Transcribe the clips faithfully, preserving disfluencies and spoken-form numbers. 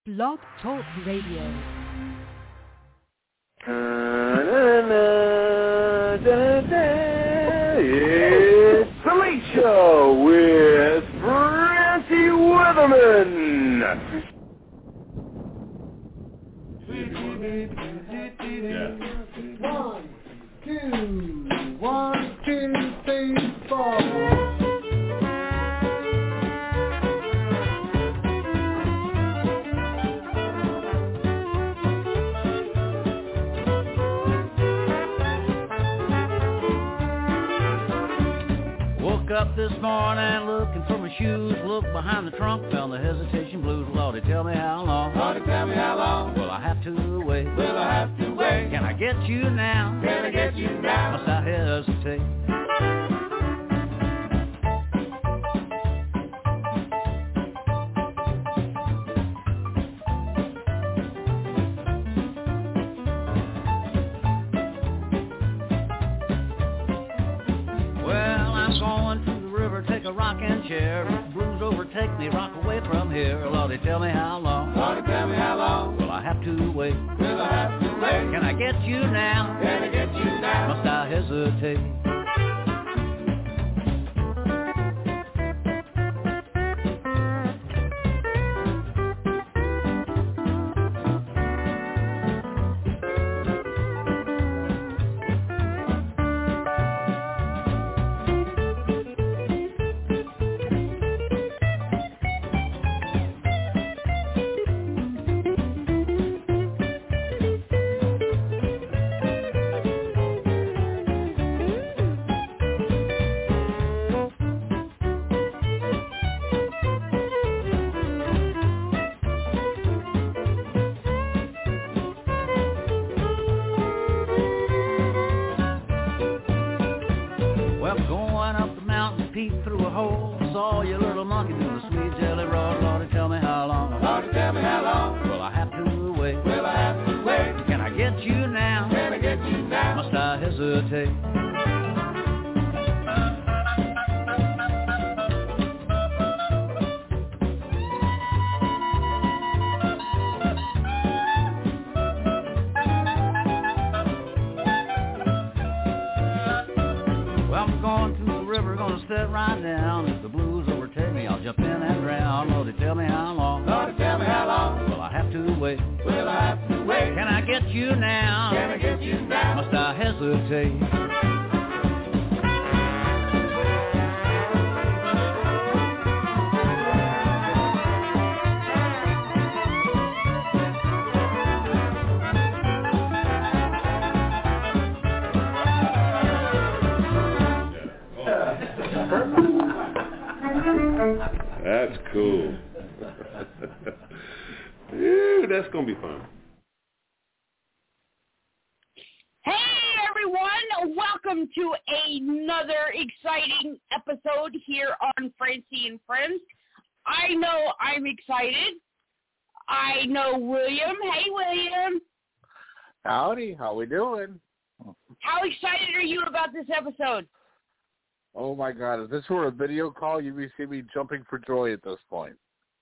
Blog Talk Radio. It's the Late Show with Francie Weatherman. Yeah. One, two, one, two, three, four. Woke up this morning looking for my shoes, looked behind the trunk, found the hesitation blues. Lordy, tell me how long. Lordy, tell me how long. Will I have to wait? Will I have to wait? Can I get you now? Can I get you now? Must I hesitate? Rocking chair, blues overtake me, rock away from here. Lordy, tell me how long. Lordy, tell me how long. Will I have to wait? Will I have to wait? Can I get you now? Can I get you now? Must I hesitate? That's cool. Ew, that's going to be fun. Hey, everyone. Welcome to another exciting episode here on Francie and Friends. I know I'm excited. I know William. Hey, William. Howdy. How we doing? How excited are you about this episode? Oh, my God. If this were a video call, you'd be seeing me jumping for joy at this point.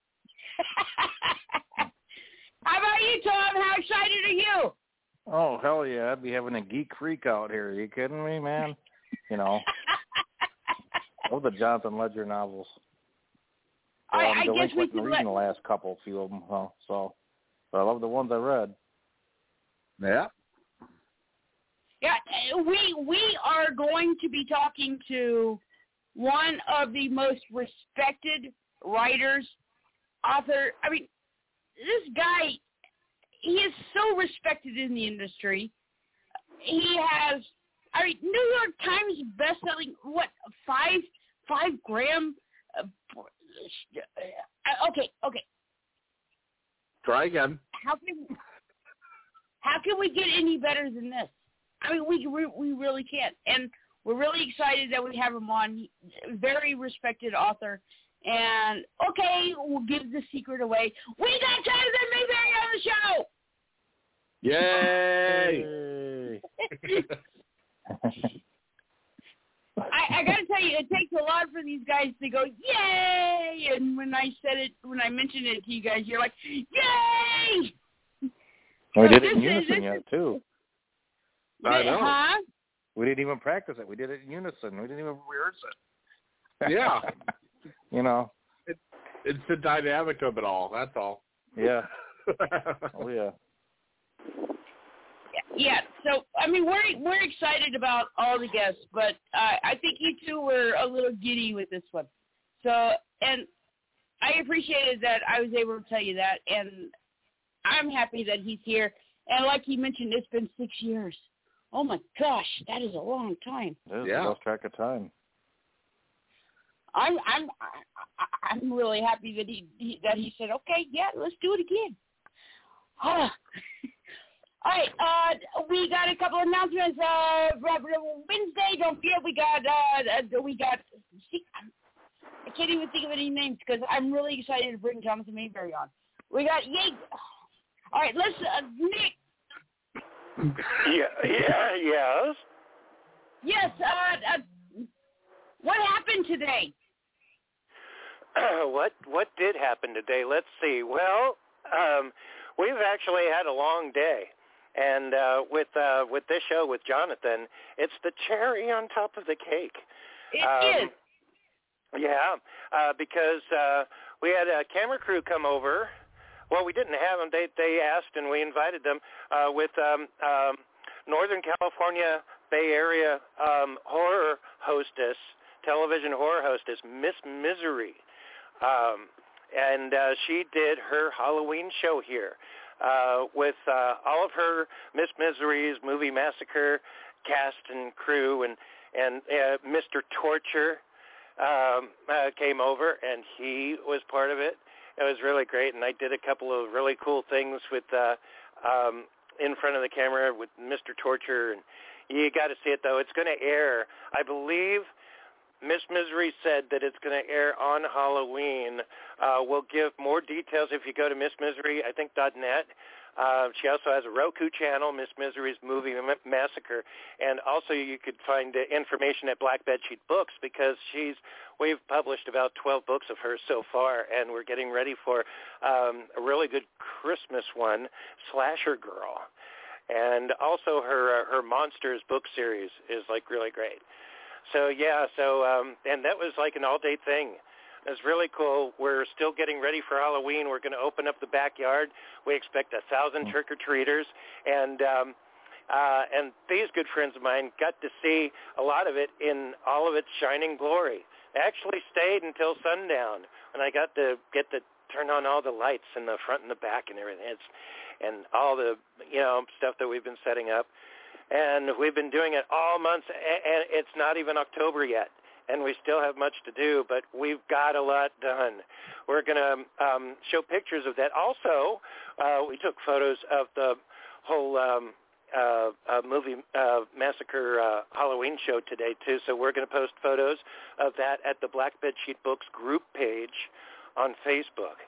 How about you, Tom? How excited are you? Oh, hell yeah. I'd be having a geek freak out here. Are you kidding me, man? You know. I love the Jonathan Ledger novels. So I, I'm I guess we delinquent in can reading let... the last couple, few of them. Huh? So, but I love the ones I read. Yeah. Yeah, we we are going to be talking to one of the most respected writers, author. I mean, this guy, he is so respected in the industry. He has, I mean, New York Times bestselling, what, five, five gram? Uh, okay, okay. Try again. How can, how can we get any better than this? I mean, we, we we really can't, and we're really excited that we have him on. Very respected author, and okay, we'll give the secret away. We got Jonathan Mayberry on the show. Yay! I, I got to tell you, it takes a lot for these guys to go, yay! And when I said it, when I mentioned it to you guys, you're like, yay! Yay! And So we did it this in is- unison this yet, is- too. I know. Huh? We didn't even practice it. We did it in unison. We didn't even rehearse it. Yeah. You know. It, it's the dynamic of it all. That's all. Yeah. Oh, yeah. Yeah, so I mean we're we're excited about all the guests, but uh, I think you two were a little giddy with this one. So, and I appreciated that I was able to tell you that, and I'm happy that he's here. And like he mentioned, it's been six years. Oh my gosh, that is a long time. It is. Yeah. I lost track of time. I'm I'm I'm really happy that he, he that he said, okay, yeah, let's do it again. Ah. All right, uh, we got a couple of announcements. Uh, Wednesday, don't forget, we got, uh, we got, see, I can't even think of any names because I'm really excited to bring Jonathan Mayberry on. We got, yay. All right, let's, uh, Nick. Yeah, yeah, yes. Yes, uh, uh, what happened today? what what did happen today? Let's see. Well, um, we've actually had a long day. And uh, with uh, with this show with Jonathan, it's the cherry on top of the cake. It um, is. Yeah, uh, because uh, we had a camera crew come over. Well, we didn't have them. They they asked, and we invited them uh, with um, um, Northern California Bay Area um, horror hostess, television horror hostess, Miss Misery. Um, and uh, she did her Halloween show here. Uh, with uh, all of her Miss Misery's Movie Massacre cast and crew, and and uh, Mister Torture um, uh, came over, and he was part of it. It was really great, and I did a couple of really cool things with uh, um, in front of the camera with Mister Torture, and you got to see it though. It's going to air, I believe. Miss Misery said that it's going to air on Halloween. Uh, we'll give more details if you go to Miss Misery, I think, .net. Uh, she also has a Roku channel, Miss Misery's Movie Massacre. And also you could find uh, information at Black Bedsheet Books because she's we've published about twelve books of hers so far, and we're getting ready for um, a really good Christmas one, Slasher Girl. And also her, uh, her Monsters book series is, like, really great. So, yeah, so, um, and that was like an all-day thing. It was really cool. We're still getting ready for Halloween. We're going to open up the backyard. We expect a thousand trick-or-treaters. And um, uh, and these good friends of mine got to see a lot of it in all of its shining glory. They actually stayed until sundown, and I got to get to turn on all the lights in the front and the back and everything. It's, and all the, you know, stuff that we've been setting up. And we've been doing it all months, and it's not even October yet, and we still have much to do, but we've got a lot done. We're going to um, show pictures of that. Also, uh, we took photos of the whole um, uh, uh, movie uh, Massacre uh, Halloween show today, too, so we're going to post photos of that at the Black Bedsheet Books group page on Facebook.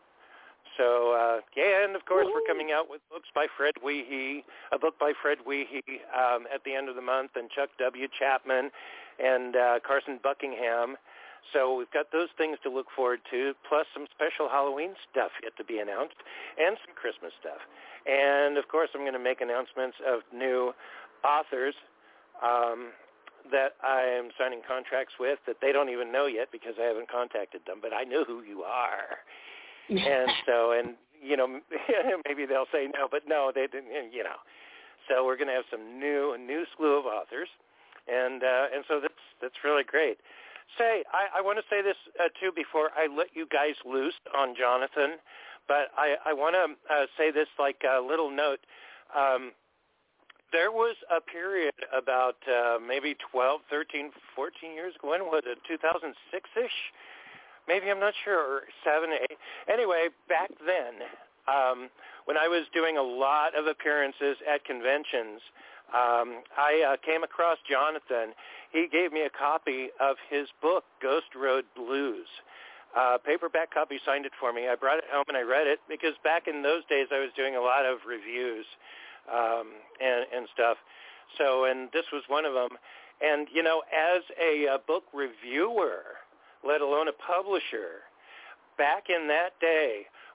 So, uh, yeah, and of course we're coming out with books by Fred Weehee, a book by Fred Weehee um, at the end of the month, and Chuck W. Chapman and uh, Carson Buckingham. So we've got those things to look forward to, plus some special Halloween stuff yet to be announced, and some Christmas stuff. And, of course, I'm going to make announcements of new authors um, that I am signing contracts with that they don't even know yet because I haven't contacted them, but I know who you are. And so, and, you know, maybe they'll say no, but no, they didn't, you know. So we're going to have some new, a new slew of authors. And uh, and so that's that's really great. Say, I, I want to say this, uh, too, before I let you guys loose on Jonathan, but I, I want to uh, say this like a little note. Um, there was a period about uh, maybe twelve, thirteen, fourteen years ago. When was it? two thousand six-ish? Maybe, I'm not sure, or seven, eight. Anyway, back then, um, when I was doing a lot of appearances at conventions, um, I uh, came across Jonathan. He gave me a copy of his book, Ghost Road Blues. Uh, paperback copy, signed it for me. I brought it home and I read it because back in those days I was doing a lot of reviews um, and, and stuff. So, and this was one of them. And, you know, as a, a book reviewer, let alone a publisher, back in that day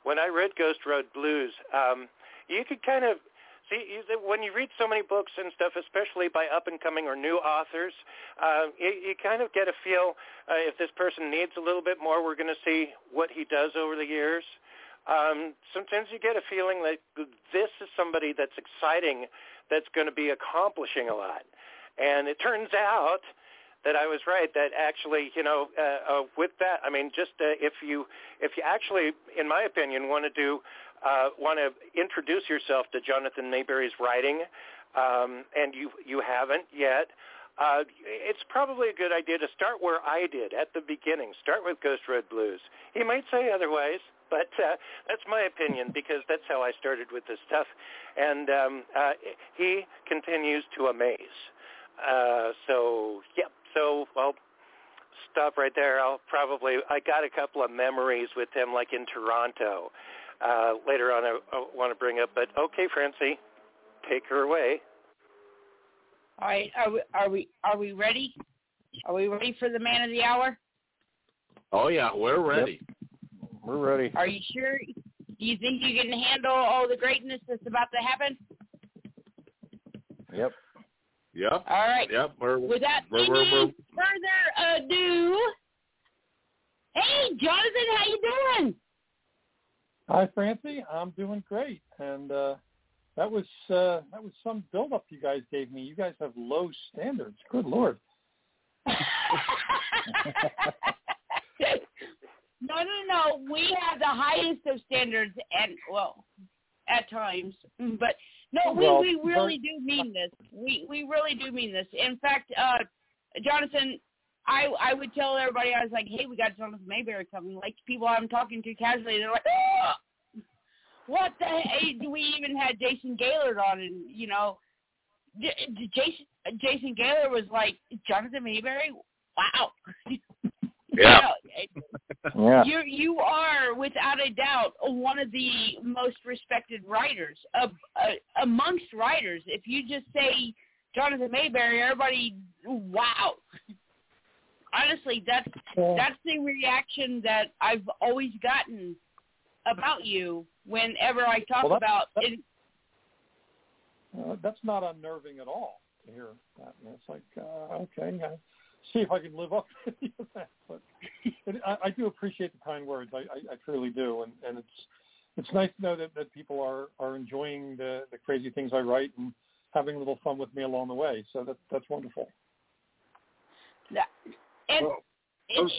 when I read Ghost Road Blues, um, you could kind of see you, when you read so many books and stuff, especially by up-and-coming or new authors, uh, you, you kind of get a feel uh, if this person needs a little bit more, we're going to see what he does over the years. Um, sometimes you get a feeling that this is somebody that's exciting, that's going to be accomplishing a lot. And it turns out that I was right, that actually, you know, uh, uh, with that, I mean, just uh, if you if you actually, in my opinion, want to do Uh, want to introduce yourself to Jonathan Mayberry's writing, um, and you you haven't yet, uh, it's probably a good idea to start where I did at the beginning. Start with Ghost Road Blues. He might say otherwise, but uh, that's my opinion because that's how I started with this stuff. And um, uh, he continues to amaze. Uh, so, yeah, so, well, stop right there. I'll probably, I got a couple of memories with him, like in Toronto. Uh, later on, I, I want to bring up, but okay, Francie, take her away. All right, are we are we are we ready? Are we ready for the man of the hour? Oh yeah, we're ready. Yep. We're ready. Are you sure? Do you think you can handle all the greatness that's about to happen? Yep. Yep. All right. Yep. We're, Without we're, any we're, we're, further ado, hey, Jonathan, how you doing? Hi, Francie. I'm doing great, and uh, that was uh, that was some build-up you guys gave me. You guys have low standards. Good Lord. No, no, no. We have the highest of standards, and well, at times, but no, we, well, we really do mean this. We we really do mean this. In fact, uh, Jonathan, I I would tell everybody, I was like, hey, we got Jonathan Mayberry coming. Like people I'm talking to casually, they're like, oh, what the heck? We even had Jason Gaylord on, and you know, J- Jason Jason Gaylord was like, Jonathan Mayberry, wow. Yeah. You know, yeah. You you are without a doubt one of the most respected writers of uh, amongst writers. If you just say Jonathan Mayberry, everybody, wow. Honestly, that's that's the reaction that I've always gotten about you whenever I talk well, that, about that, it. Uh, that's not unnerving at all to hear that. It's like, uh, okay, uh, see if I can live up to that. But it, I, I do appreciate the kind words. I, I, I truly do, and, and it's it's nice to know that, that people are, are enjoying the, the crazy things I write and having a little fun with me along the way. So that that's wonderful. Yeah. And well, it,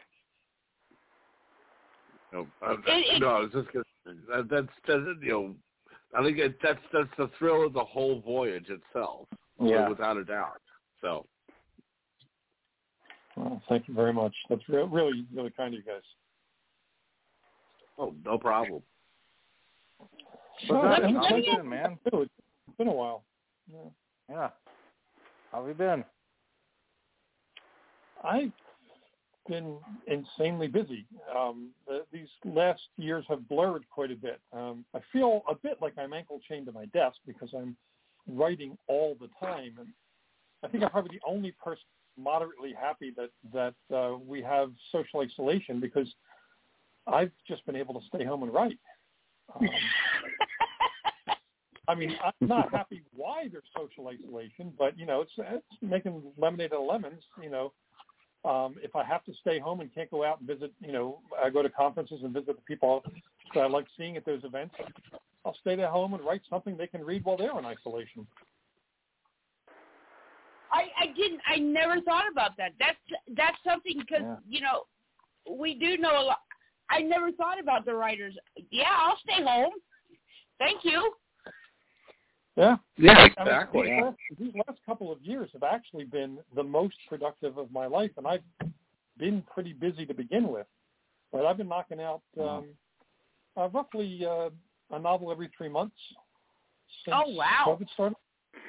no, I, it, it, no, I was just gonna. That, that's, that's you know, I think it, that's that's the thrill of the whole voyage itself. Yeah. Without a doubt. So. Well, thank you very much. That's re- really really kind of you guys. Oh, no problem. So, let me, how let you me, been, man? It's been a while. Yeah. Yeah. How have you been? I've been insanely busy. Um, the, these last years have blurred quite a bit. Um, I feel a bit like I'm ankle chained to my desk because I'm writing all the time. And I think I'm probably the only person moderately happy that, that uh, we have social isolation because I've just been able to stay home and write. Um, I mean, I'm not happy why there's social isolation, but, you know, it's, it's making lemonade out of lemons, you know. Um, if I have to stay home and can't go out and visit, you know, I go to conferences and visit the people that I like seeing at those events, I'll stay at home and write something they can read while they're in isolation. I, I didn't. I never thought about that. That's that's something because Yeah. you know we do know a lot. I never thought about the writers. Yeah, I'll stay home. Thank you. Yeah. Yeah, I mean, exactly. these, last, these last couple of years have actually been the most productive of my life, and I've been pretty busy to begin with. But I've been knocking out um, uh, roughly uh, a novel every three months since Oh, wow. COVID started.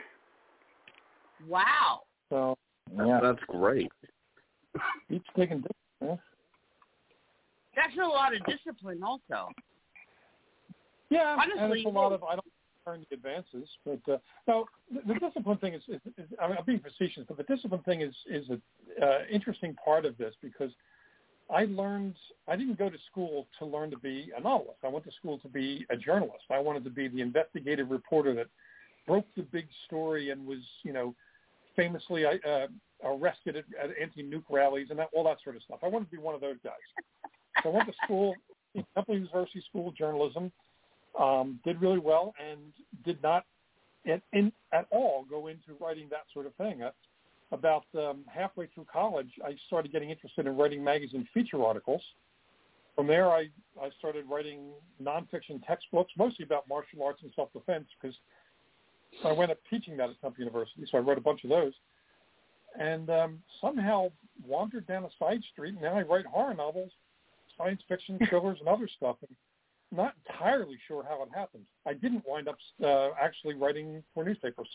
Wow. So Yeah. That's great. each taking different. Yeah. That's a lot of discipline, also. Yeah, and Honestly, it's a lot of I don't turn the advances, but uh, no, the, the discipline thing is, is, is. I mean, I'm being facetious, but the discipline thing is is an uh, interesting part of this because I learned, I didn't go to school to learn to be a novelist. I went to school to be a journalist. I wanted to be the investigative reporter that broke the big story and was, you know, famously uh, arrested at, at anti-nuke rallies and that, all that sort of stuff. I wanted to be one of those guys. So I went to school, Temple University School of Journalism, um, did really well, and did not at, in, at all go into writing that sort of thing. Uh, about um, halfway through college, I started getting interested in writing magazine feature articles. From there, I, I started writing nonfiction textbooks, mostly about martial arts and self-defense, because I went up teaching that at Temple University, so I wrote a bunch of those. And um, somehow wandered down a side street, and now I write horror novels, science fiction, thrillers, and other stuff. And I'm not entirely sure how it happened. I didn't wind up uh, actually writing for newspapers.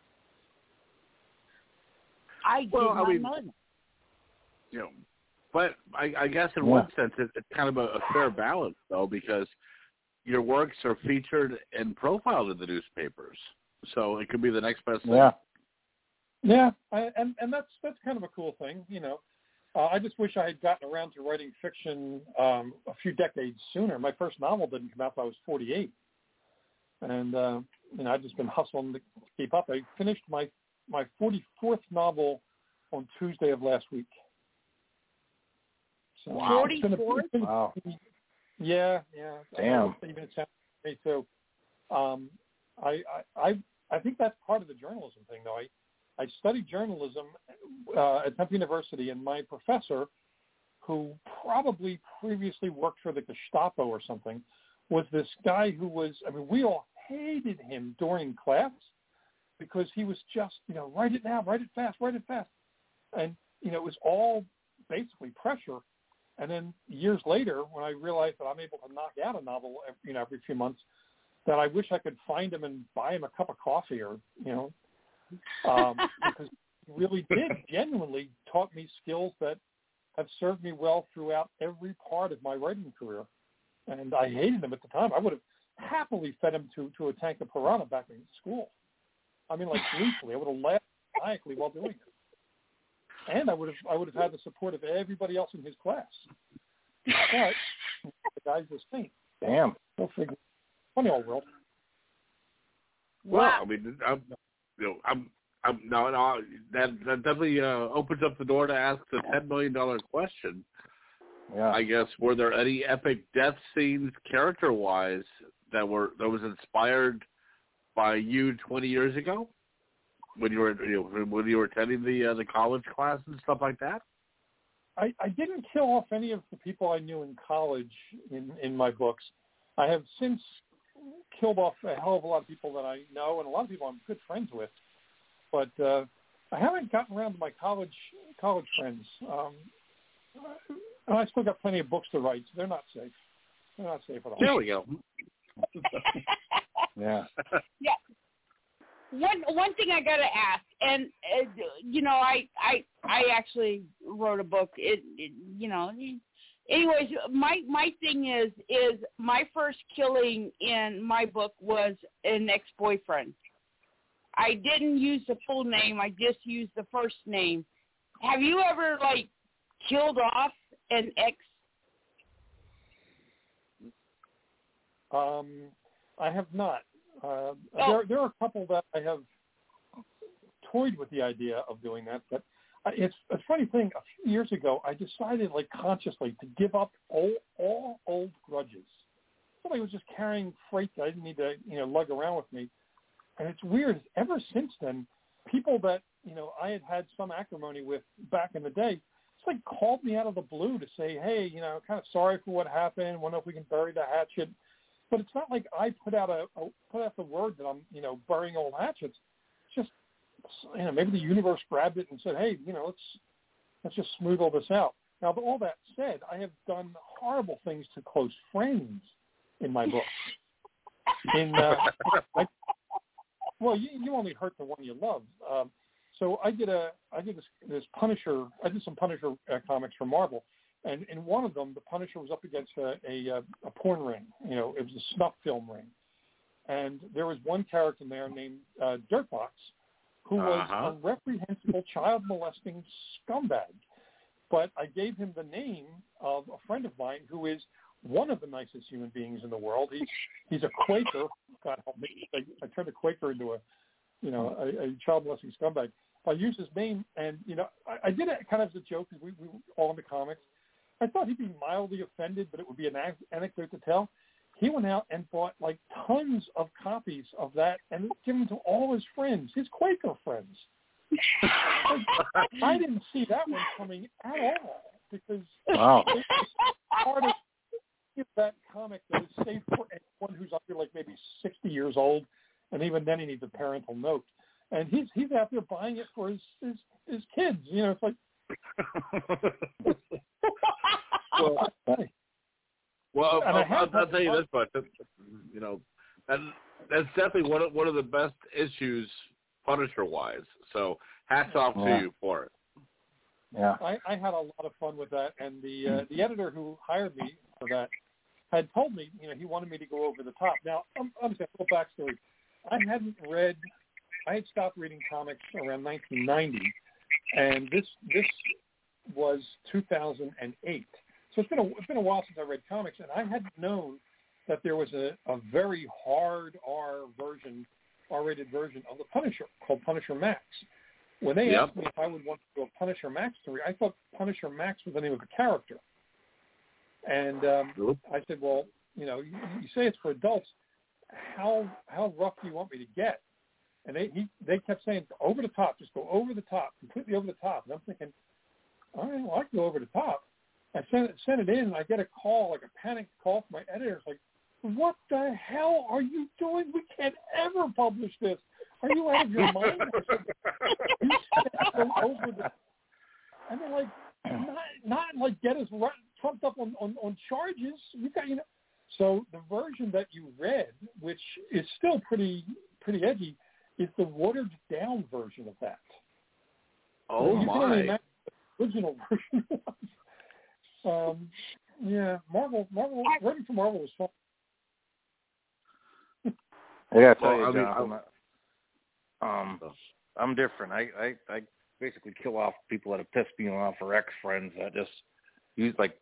I did well, not I mean, know that. You know, but I, I guess in Yeah. one sense it, it's kind of a, a fair balance, though, because your works are featured and profiled in the newspapers, so it could be the next best thing. Yeah. Yeah, I, and and that's that's kind of a cool thing, you know. Uh, I just wish I had gotten around to writing fiction um, a few decades sooner. My first novel didn't come out until I was forty-eight, and uh, you know I've just been hustling to keep up. I finished my my forty-fourth novel on Tuesday of last week. So Wow. it's been a- it's been a- Wow. Yeah, yeah. Damn. Even it sounds to me too. Um, I, I I I think that's part of the journalism thing, though. I I studied journalism uh, at Temple University, and my professor, who probably previously worked for the Gestapo or something, was this guy who was, I mean, we all hated him during class because he was just, you know, write it now, write it fast, write it fast. And, you know, it was all basically pressure. And then years later, when I realized that I'm able to knock out a novel, you know, every few months, that I wish I could find him and buy him a cup of coffee or, you know, um, because he really did genuinely taught me skills that have served me well throughout every part of my writing career. And I hated him at the time. I would have happily fed him to, to a tank of piranha back in school. I mean, like, gleefully. I would have laughed maniacally while doing it. And I would have I would have had the support of everybody else in his class. But the guy's a saint. Damn. Go figure. Funny old world. Well, Wow. I mean, I'm, you know, I'm, I'm no, no, that that definitely uh, opens up the door to ask the ten million dollar question. Yeah. I guess, were there any epic death scenes, character-wise, that were that was inspired by you twenty years ago when you were you know, when you were attending the uh, the college class and stuff like that? I, I didn't kill off any of the people I knew in college in, in my books. I have since killed off a hell of a lot of people that I know and a lot of people I'm good friends with. But uh, I haven't gotten around to my college college friends. Um, and I still got plenty of books to write, so they're not safe. They're not safe at all. There we go. Yeah. Yeah. One one thing I gotta ask, and uh, you know, I I I actually wrote a book. It, it you know, anyways, my my thing is is my first killing in my book was an ex-boyfriend. I didn't use the full name. I just used the first name. Have you ever like killed off an ex? Um, I have not. Uh, Oh. there, there are a couple that I have toyed with the idea of doing that, but I- it's a funny thing. A few years ago, I decided, like, consciously to give up all, all old grudges. Somebody was just carrying freight that I didn't need to, you know, lug around with me. And it's weird. Ever since then, people that, you know, I had had some acrimony with back in the day, it's like called me out of the blue to say, hey, you know, kind of sorry for what happened. Wonder if we can bury the hatchet. But it's not like I put out a, a put out the word that I'm, you know, burying old hatchets. It's just, you know, maybe the universe grabbed it and said, hey, you know, let's let's just smooth all this out. Now, but all that said, I have done horrible things to close friends in my books. In uh, I, well, you, you only hurt the one you love. Um, so I did a I did this, this Punisher. I did some Punisher uh, comics for Marvel. And in one of them, the Punisher was up against a, a, a porn ring. You know, it was a snuff film ring. And there was one character in there named uh, Dirtbox, who was Uh-huh. a reprehensible child molesting scumbag. but I gave him the name of a friend of mine who is one of the nicest human beings in the world. He's he's a Quaker. God help me. I, I turned a Quaker into a, you know, a, a child molesting scumbag. I used his name, and, you know, I, I did it kind of as a joke because we, we were all in the comics. I thought he'd be mildly offended, but it would be an anecdote to tell. He went out and bought, like, tons of copies of that and given them to all his friends, his Quaker friends. I didn't see that one coming at all because wow. it was part of that comic that is safe for anyone who's under, like, maybe sixty years old, and even then he needs a parental note. And he's he's out there buying it for his his, his kids. You know, it's like. well, well I'll, I'll, I'll tell you this much. You know, and that's definitely one of one of the best issues, Punisher-wise. So hats off yeah. to you for it. Yeah, I, I had a lot of fun with that, and the uh, the editor who hired me for that had told me, you know, he wanted me to go over the top. Now, I'm, I'm just a little backstory. I hadn't read. I had stopped reading comics around nineteen ninety, and this this was two thousand eight. So it's been a it's been a while since I read comics, and I hadn't known that there was a, a very hard R version, R-rated version of the Punisher called Punisher Max. When they yep. asked me if I would want to do a Punisher Max story, I thought Punisher Max was the name of a character, and um, nope. I said, well, you know, you, you say it's for adults. How how rough do you want me to get? And they he, they kept saying, over the top, just go over the top, completely over the top. And I'm thinking, all right, well, I can go over the top. I sent it, sent it in, and I get a call, like a panicked call from my editor. It's like, what the hell are you doing? We can't ever publish this. Are you out of your mind? I said, you said go over the, and they're like, not, not like get us run, trumped up on, on, on charges. We got, you know. So the version that you read, which is still pretty pretty edgy, is the watered down version of that. Oh so you my! Can only imagine the original version was. Um, yeah, Marvel, Marvel, writing for Marvel was fun. I gotta tell well, you, I mean, Jonathan, um, I'm different. I, I I basically kill off people that have pissed me off or ex-friends that just use like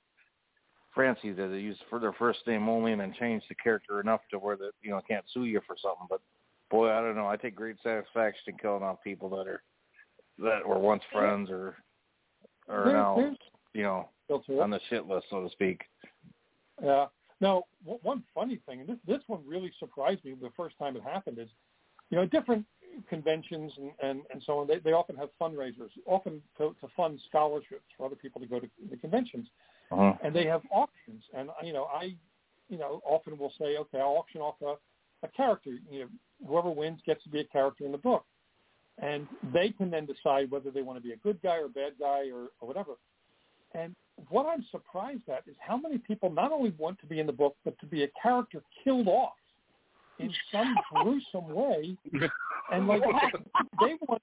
Francie that they use for their first name only and then change the character enough to where that you know can't sue you for something. But boy, I don't know. I take great satisfaction in killing off people that are that were once friends or or there, now you know on the shit list, so to speak. Yeah. Now, one funny thing, and this this one really surprised me the first time it happened, is you know different conventions and, and, and so on. They they often have fundraisers, often to, to fund scholarships for other people to go to the conventions, uh-huh. and they have auctions. And you know, I you know often will say, okay, I'll auction off a, a character. You know, whoever wins gets to be a character in the book, and they can then decide whether they want to be a good guy or a bad guy or, or whatever. And what I'm surprised at is how many people not only want to be in the book, but to be a character killed off in some gruesome way. And like they want,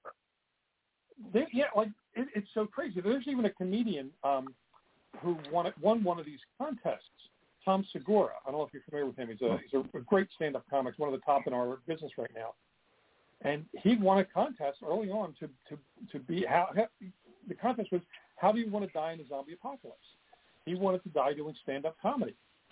they, yeah, like it, it's so crazy. There's even a comedian um, who won won one of these contests, Tom Segura. I don't know if you're familiar with him. He's a he's a great stand-up comic, one of the top in our business right now. And he won a contest early on to to to be how, how the contest was. How do you want to die in a zombie apocalypse? He wanted to die doing stand-up comedy.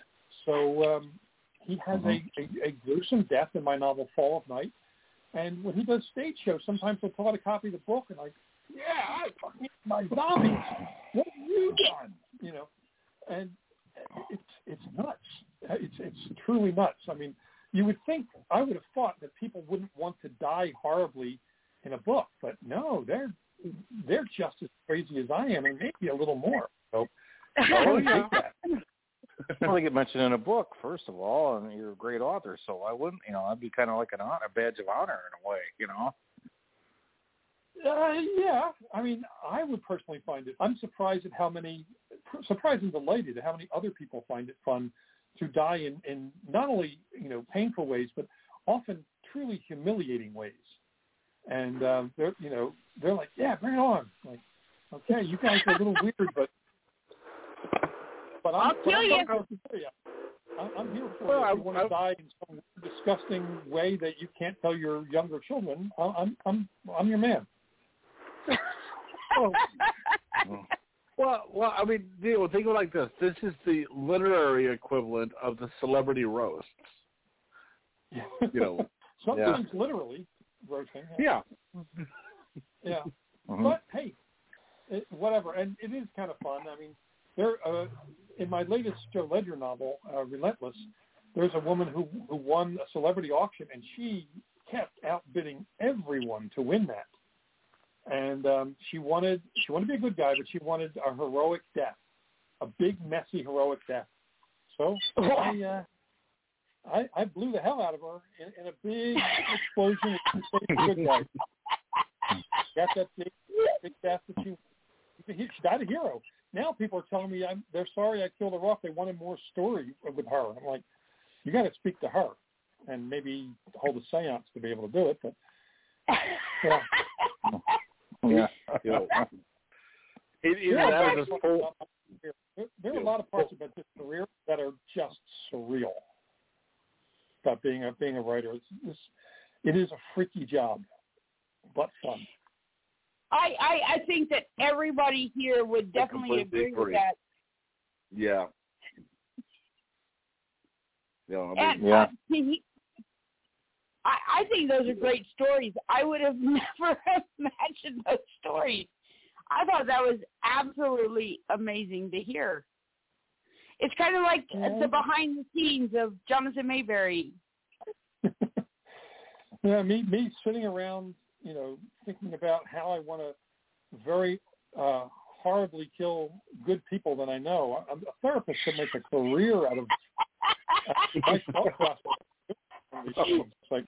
So um, he has a, a, a gruesome death in my novel, Fall of Night. And when he does stage shows, sometimes he'll pull out a copy of the book and like, yeah, I fucking my zombies. What have you done? You know, and it's it's nuts. It's it's truly nuts. I mean, you would think, I would have thought that people wouldn't want to die horribly in a book, but no, they're they're just as crazy as I am, and maybe a little more. So, oh, yeah. Well, they get mentioned in a book, first of all, and you're a great author, so I wouldn't, you know, I'd be kind of like an honor, a badge of honor in a way, you know? Uh, yeah, I mean, I would personally find it. I'm surprised at how many, surprised and delighted at how many other people find it fun to die in, in not only, you know, painful ways, but often truly humiliating ways. And um, they're, you know, they're like, yeah, bring it on. Like, okay, you guys are a little weird, but but I'm, I'll but kill I'm, you. I'm, I'm, I'm here for well, it. If I, you want to I, die in some disgusting way that you can't tell your younger children, I'm I'm I'm your man. So, Well, well, I mean, you know, think of it like this. This is the literary equivalent of the celebrity roasts. You know, sometimes yeah. literally roasting. Yeah. Yeah. Mm-hmm. But hey, it, whatever, and it is kind of fun. I mean, there uh, in my latest Joe Ledger novel, uh, Relentless, there's a woman who who won a celebrity auction, and she kept outbidding everyone to win that. And um, she wanted she wanted to be a good guy, but she wanted a heroic death, a big, messy, heroic death. So I, uh, I I blew the hell out of her in, in a big explosion. A good guy. Got that big, big death that she she died a hero. Now people are telling me I'm, they're sorry I killed her off. They wanted more story with her. I'm like, you got to speak to her and maybe hold a seance to be able to do it. But yeah. Yeah. You know, it, it, yeah, that was a full, there, there are a lot of parts about this career that are just surreal. About being a being a writer, it's, it's, it is a freaky job, but fun. I, I I think that everybody here would definitely agree, agree with that. Yeah. Yeah. I mean, and, yeah. Uh, he, I, I think those are great stories. I would have never imagined those stories. I thought that was absolutely amazing to hear. It's kind of like yeah. the behind the scenes of Jonathan Mayberry. Yeah, me me sitting around, you know, thinking about how I want to very uh, horribly kill good people that I know. I'm a therapist could make a career out of my thought process. It's like,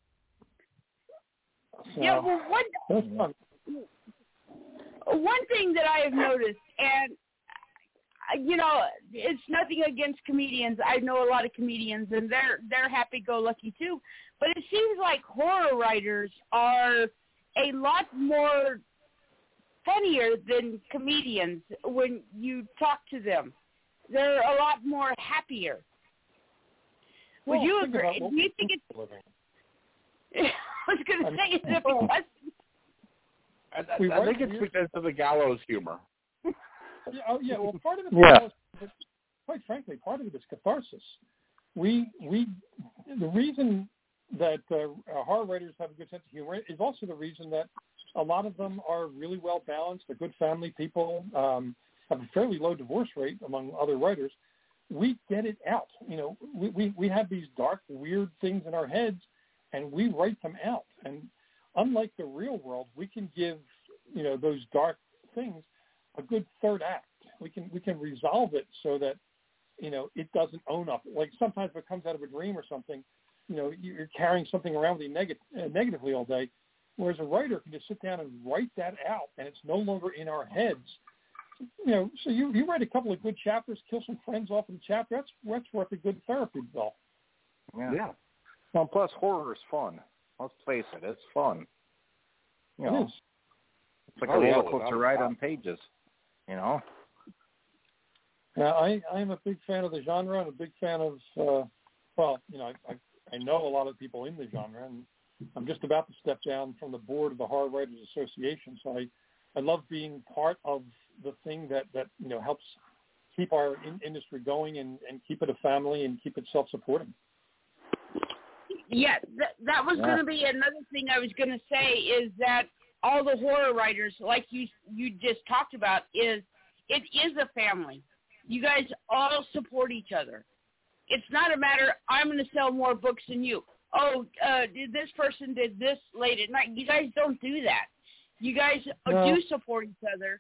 so, yeah, well, one, that's fun. one thing that I have noticed, and, you know, it's nothing against comedians. I know a lot of comedians, and they're they're happy-go-lucky, too. But it seems like horror writers are a lot more funnier than comedians when you talk to them. They're a lot more happier. Would well, you agree? Do you think it's... I was going to say, is it because... I, I, I think it's because of the gallows humor. Yeah, oh, yeah, well, part of it, yeah. is, but quite frankly, part of it is catharsis. We, we, the reason that uh, horror writers have a good sense of humor is also the reason that a lot of them are really well balanced. They're good family people, um, have a fairly low divorce rate among other writers. We get it out. You know, we, we, we have these dark, weird things in our heads, and we write them out. And unlike the real world, we can give, you know, those dark things a good third act. We can we can resolve it so that, you know, it doesn't own up. Like sometimes if it comes out of a dream or something, you know, you're carrying something around with you neg- uh, negatively all day, whereas a writer can just sit down and write that out, and it's no longer in our heads. You know, so you, you write a couple of good chapters, kill some friends off in the chapter, that's, that's worth a good therapy bill. Yeah. yeah. Well, plus horror is fun. Let's face it, it's fun. You know, it is. It's like oh, a roller coaster ride on pages, you know? Yeah, I, I'm a big fan of the genre. I'm a big fan of, uh, well, you know, I, I I know a lot of people in the genre, and I'm just about to step down from the board of the Horror Writers Association. So I, I love being part of the thing that, that you know helps keep our in- industry going and, and keep it a family and keep it self-supporting. Yeah, that, that was yeah. going to be another thing I was going to say is that all the horror writers, like you you just talked about, is it is a family. You guys all support each other. It's not a matter, I'm going to sell more books than you. Oh, uh, this person did this late at night. You guys don't do that. You guys no. do support each other.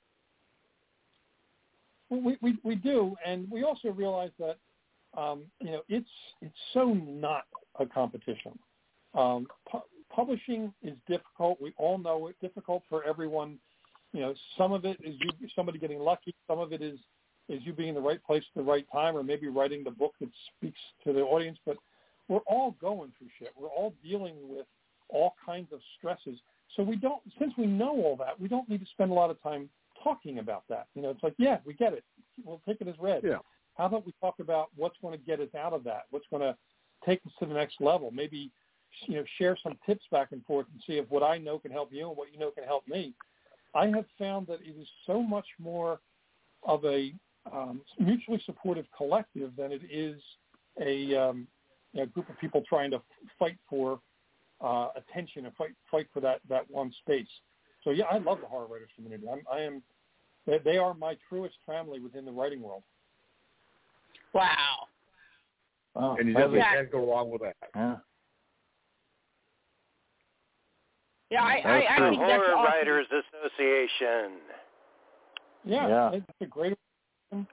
We, we we do, and we also realize that um, you know it's it's so not a competition. Um, pu- publishing is difficult. We all know it's difficult for everyone. You know, some of it is you somebody getting lucky. Some of it is is you being in the right place at the right time, or maybe writing the book that speaks to the audience. But we're all going through shit. We're all dealing with all kinds of stresses. So we don't, since we know all that, we don't need to spend a lot of time talking about that. You know, it's like, yeah, we get it. We'll take it as read. Yeah. How about we talk about what's going to get us out of that? What's going to take us to the next level? Maybe, you know, share some tips back and forth and see if what I know can help you and what you know can help me. I have found that it is so much more of a um, mutually supportive collective than it is a, um, a group of people trying to fight for uh, attention and fight fight for that, that one space. So yeah, I love the horror writers community. I'm, I am, they, they are my truest family within the writing world. Wow. Oh, and you definitely yeah. can't go wrong with that. Yeah. Yeah, I, I, I think that's Horror awesome. Writers Association. Yeah, yeah. it's a great. Um,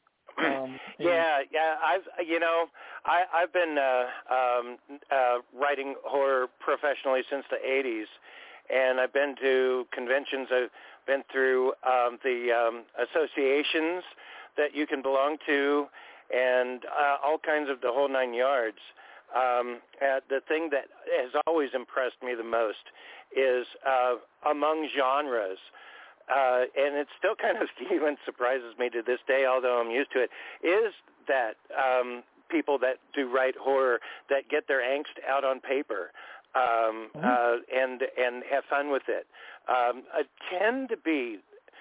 yeah, yeah. I've you know I I've been uh, um, uh, writing horror professionally since the eighties, and I've been to conventions. I've been through um, the um, associations that you can belong to, and uh, all kinds of the whole nine yards. Um, uh, the thing that has always impressed me the most is uh, among genres, uh, and it still kind of even surprises me to this day, although I'm used to it, is that um, people that do write horror that get their angst out on paper um, mm-hmm. uh, and and have fun with it um, uh, tend to be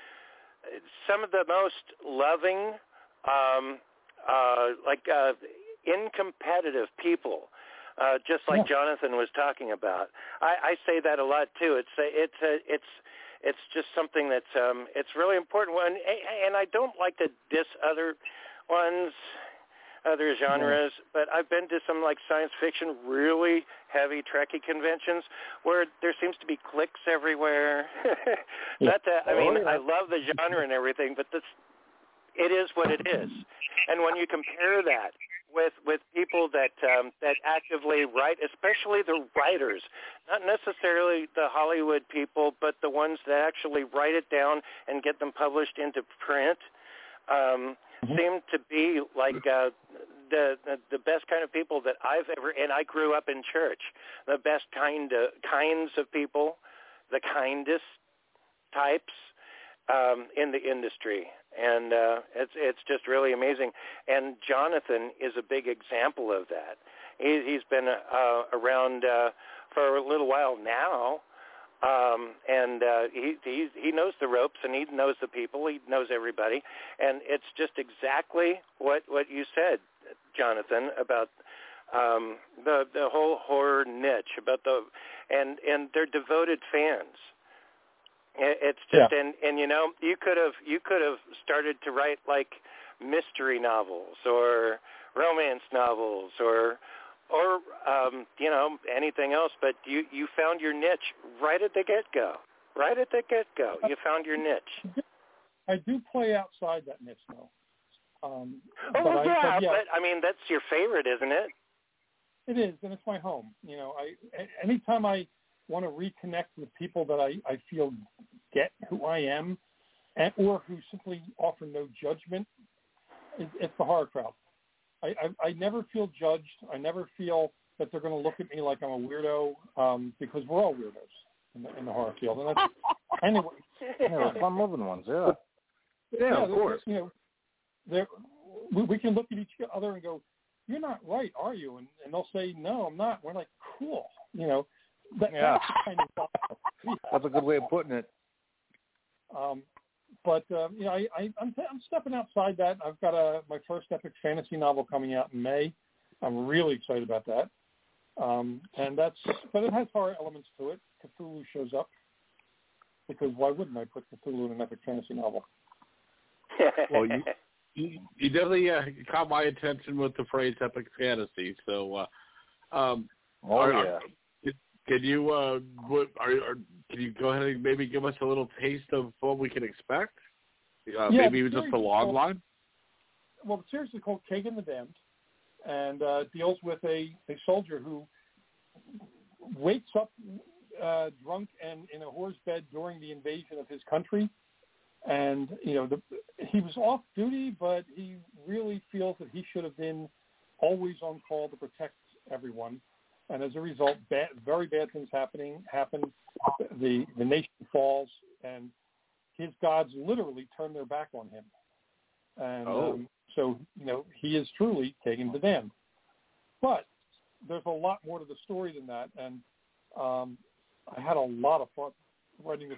some of the most loving, um, uh, like uh, incompetitive people. Uh, just like yeah. Jonathan was talking about, I, I say that a lot too. It's a, it's a, it's it's just something that's um, it's really important. One, and I don't like to diss other ones, other genres, yeah. but I've been to some like science fiction, really heavy Trekkie conventions where there seems to be cliques everywhere. yeah. Not that I mean, oh, yeah. I love the genre and everything, but this it is what it is. And when you compare that with with people that um, that actively write, especially the writers, not necessarily the Hollywood people, but the ones that actually write it down and get them published into print, um, mm-hmm. seem to be like uh, the, the the best kind of people that I've ever. And I grew up in church. The best kind of kinds of people, the kindest types um, in the industry. And uh, it's it's just really amazing. And Jonathan is a big example of that. He, he's been uh, around uh, for a little while now, um, and uh, he, he he knows the ropes, and he knows the people. He knows everybody, and it's just exactly what, what you said, Jonathan, about um, the the whole horror niche, about the and and they're devoted fans. It's just, yeah. and, and you know, you could have you could have started to write like mystery novels or romance novels or or um, you know, anything else, but you, you found your niche right at the get go. Right at the get go, you found your niche. I do play outside that niche though. Um, oh but yeah, I, but yeah, but I mean that's your favorite, isn't it? It is, and it's my home. You know, I anytime I want to reconnect with people that I, I feel get who I am, and, or who simply offer no judgment, it, it's the horror crowd. I, I, I never feel judged. I never feel that they're going to look at me like I'm a weirdo, um, because we're all weirdos in the, in the horror field. And that's, anyway, yeah, we're fun-loving ones, yeah. Yeah, yeah of course. You know, they're, we, we can look at each other and go, "You're not right, are you?" And, and they'll say, "No, I'm not." We're like, "Cool," you know. That, yeah, that's, kind of that's a good way of putting it. Um, but uh, you know, I, I, I'm, I'm stepping outside that. I've got a my first epic fantasy novel coming out in May. I'm really excited about that. Um, and that's, but it has horror elements to it. Cthulhu shows up because why wouldn't I put Cthulhu in an epic fantasy novel? Well, you, you, you definitely uh, caught my attention with the phrase epic fantasy. So, uh, um, oh are, yeah. Are, Can you uh, what, are, are, can you go ahead and maybe give us a little taste of what we can expect? Uh, yeah, maybe just a log called, line? Well, the series is called Kagan the Damned, and uh, deals with a, a soldier who wakes up uh, drunk and in a horse bed during the invasion of his country. And, you know, the, he was off duty, but he really feels that he should have been always on call to protect everyone. And as a result, bad, very bad things happening happen. The the nation falls, and his gods literally turn their back on him. And oh. um, so, you know, he is truly Kagan the Damned. But there's a lot more to the story than that. And um, I had a lot of fun writing this book.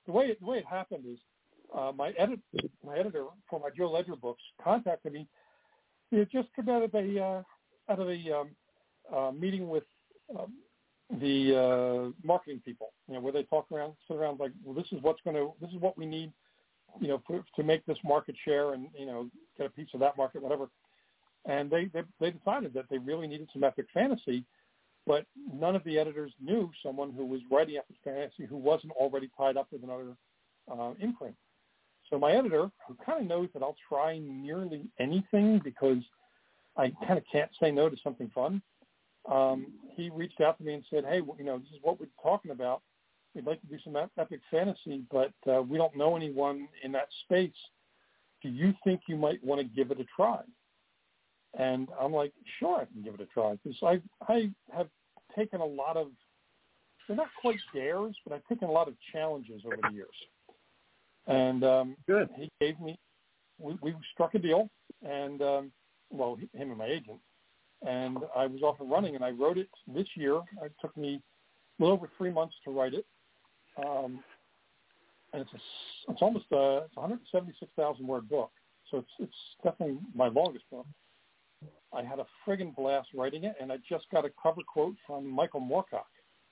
the way it, the way it happened is uh, my edit my editor for my Joe Ledger books contacted me. He had just come out of a uh, out of a um, uh, meeting with um, the uh, marketing people, you know, where they talk around, sit around like, well, this is what's going to, this is what we need, you know, for, to make this market share and, you know, get a piece of that market, whatever. And they, they they decided that they really needed some epic fantasy, but none of the editors knew someone who was writing epic fantasy who wasn't already tied up with another uh, imprint. So my editor, who kind of knows that I'll try nearly anything because I kind of can't say no to something fun, um, he reached out to me and said, hey, well, you know, this is what we're talking about. We'd like to do some epic fantasy, but uh, we don't know anyone in that space. Do you think you might want to give it a try? And I'm like, sure, I can give it a try. Because I, I have taken a lot of, they're not quite dares, but I've taken a lot of challenges over the years. And um, Good. He gave me, we, we struck a deal, and, um, well, him and my agent. And I was off and running, and I wrote it this year. It took me a little over three months to write it. Um, and it's a, it's almost a, it's a one hundred seventy-six thousand word book. So it's it's definitely my longest book. I had a friggin' blast writing it, and I just got a cover quote from Michael Moorcock.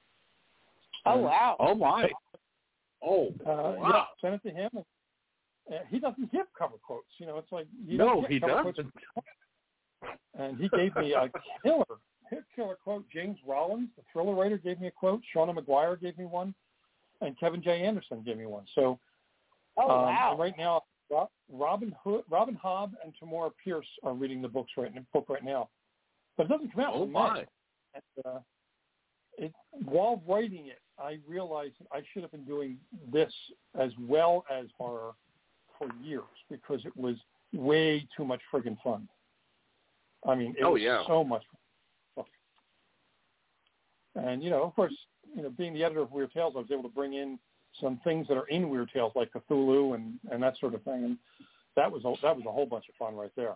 Oh, And, wow. Oh, my. Oh, uh, wow. Yeah, sent it to him. And, uh, he doesn't give cover quotes. You know, it's like you No, don't get he cover doesn't. quotes. And he gave me a killer, killer quote. James Rollins, the thriller writer, gave me a quote. Shauna McGuire gave me one. And Kevin J. Anderson gave me one. So Oh, um, wow. and right now, Robin Hood, Robin Hobb and Tamora Pierce are reading the books right book right now. But it doesn't come out Oh, until my. May. And, uh, it, while writing it, I realized that I should have been doing this as well as horror for years because it was way too much friggin' fun. I mean, it Oh, was yeah. so much fun. And, you know, of course, you know, being the editor of Weird Tales, I was able to bring in some things that are in Weird Tales, like Cthulhu and, and that sort of thing. And that was a, that was a whole bunch of fun right there.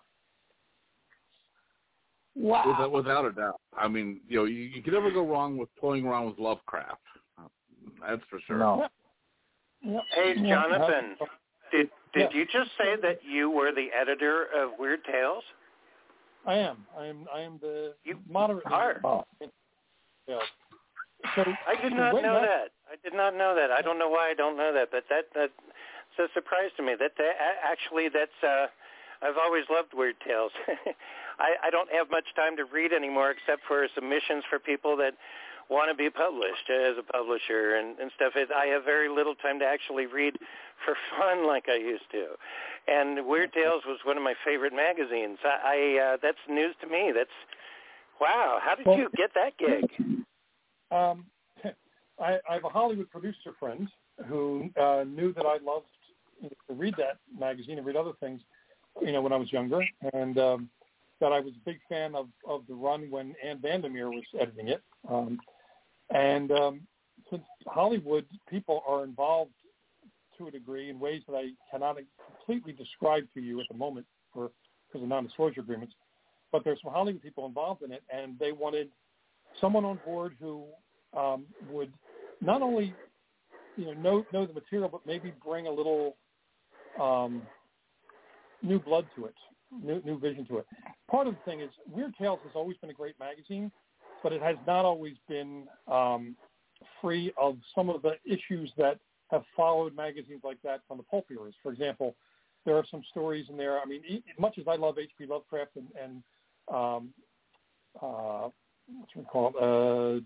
Wow. Without, without a doubt. I mean, you know, you, you can never go wrong with toying around with Lovecraft. That's for sure. No. Yeah. Hey, Yeah. Jonathan, did did Yeah. you just say that you were the editor of Weird Tales? I am. I am. I am the You moderate. are. Yeah. So I did not the way know that. I did not know that. I don't know why I don't know that, but that that's a surprise to me. That, that actually, that's uh, I've always loved Weird Tales. I, I don't have much time to read anymore, except for submissions for people that want to be published as a publisher and, and stuff. It, I have very little time to actually read for fun like I used to. And Weird Tales was one of my favorite magazines. I, I uh, that's news to me. That's wow. How did Well, you get that gig? Um, I, I have a Hollywood producer friend who uh, knew that I loved you know, to read that magazine and read other things, you know, when I was younger, and um, that I was a big fan of, of the run when Ann Vandermeer was editing it. Um, and um, since Hollywood people are involved to a degree in ways that I cannot completely describe to you at the moment for because of non-disclosure agreements, but there's some Hollywood people involved in it, and they wanted someone on board who um, would not only you know know know the material, but maybe bring a little um, new blood to it, new new vision to it. Part of the thing is Weird Tales has always been a great magazine, but it has not always been um, free of some of the issues that have followed magazines like that from the pulp eras. For example, there are some stories in there. I mean, e- much as I love H P Lovecraft and, and um, uh, what should we call it, uh,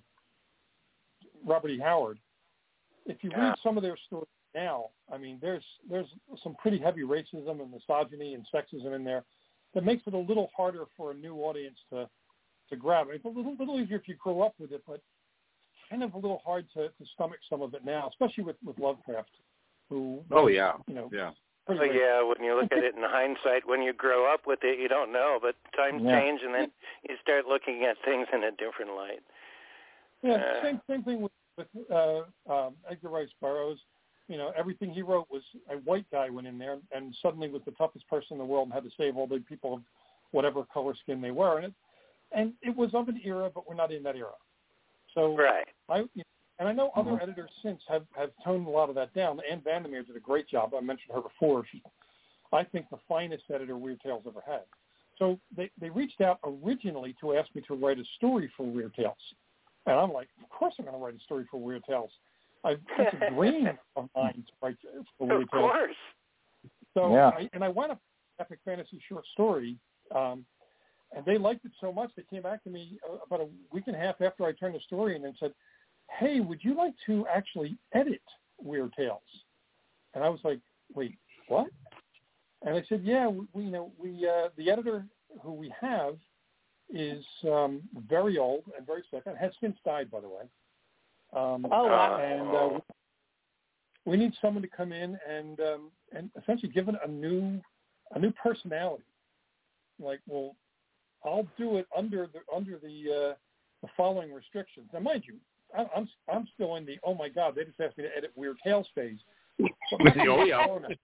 Robert E. Howard, if you read some of their stories now, I mean, there's there's some pretty heavy racism and misogyny and sexism in there that makes it a little harder for a new audience to, to grab. It's a little, little easier if you grow up with it, but kind of a little hard to, to stomach some of it now, especially with, with Lovecraft, who Oh, yeah. you know, Yeah. Oh, yeah, when you look at it in hindsight, when you grow up with it, you don't know, but times Yeah. change, and then you start looking at things in a different light. Yeah, Uh, same same thing with, with uh, um, Edgar Rice Burroughs. You know, everything he wrote was a white guy went in there and suddenly was the toughest person in the world and had to save all the people of whatever color skin they were. And it, and it was of an era, but we're not in that era. So right. I, you know, and I know other Mm-hmm. editors since have, have toned a lot of that down. Anne Vandermeer did a great job. I mentioned her before. She's, I think, the finest editor Weird Tales ever had. So they, they reached out originally to ask me to write a story for Weird Tales. And I'm like, of course I'm going to write a story for Weird Tales. I, it's a dream of mine to write for Weird Of Tales. course. So Yeah. I, and I went up epic fantasy short story, um, and they liked it so much they came back to me uh, about a week and a half after I turned the story in and said, hey, would you like to actually edit Weird Tales? And I was like, wait, what? And I said, yeah, we, we you know we uh, the editor who we have is um, very old and very sick and has since died, by the way. Um, Oh, wow. And uh, we need someone to come in and um, and essentially give it a new a new personality. Like, well, I'll do it under the under the uh, the following restrictions. Now, mind you, I, I'm I'm still in the oh my god, they just asked me to edit Weird Tales phase. Oh yeah.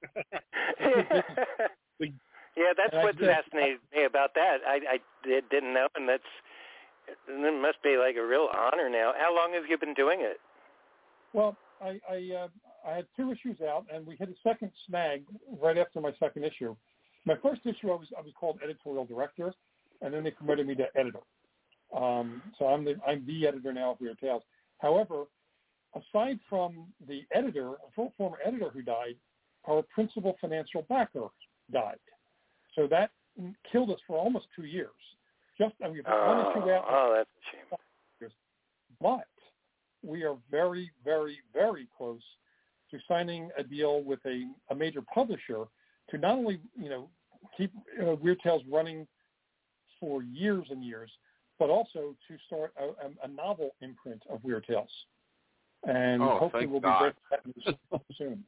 Yeah, that's And I what said- fascinated me about that. I, I did, didn't know, and that's it must be like a real honor now. How long have you been doing it? Well, I I, uh, I had two issues out, and we hit a second snag right after my second issue. My first issue, I was I was called editorial director, and then they promoted me to editor. Um, so I'm the I'm the editor now of Weird Tales. However, aside from the editor, a full former editor who died, our principal financial backer died. So that killed us for almost two years. Just I mean, one issue out. Oh, that's a shame. But we are very, very, very close to signing a deal with a, a major publisher to not only, you know, keep uh, Weird Tales running for years and years, but also to start a, a, a novel imprint of Weird Tales. And Oh, hopefully thank we'll God. be breaking that news soon.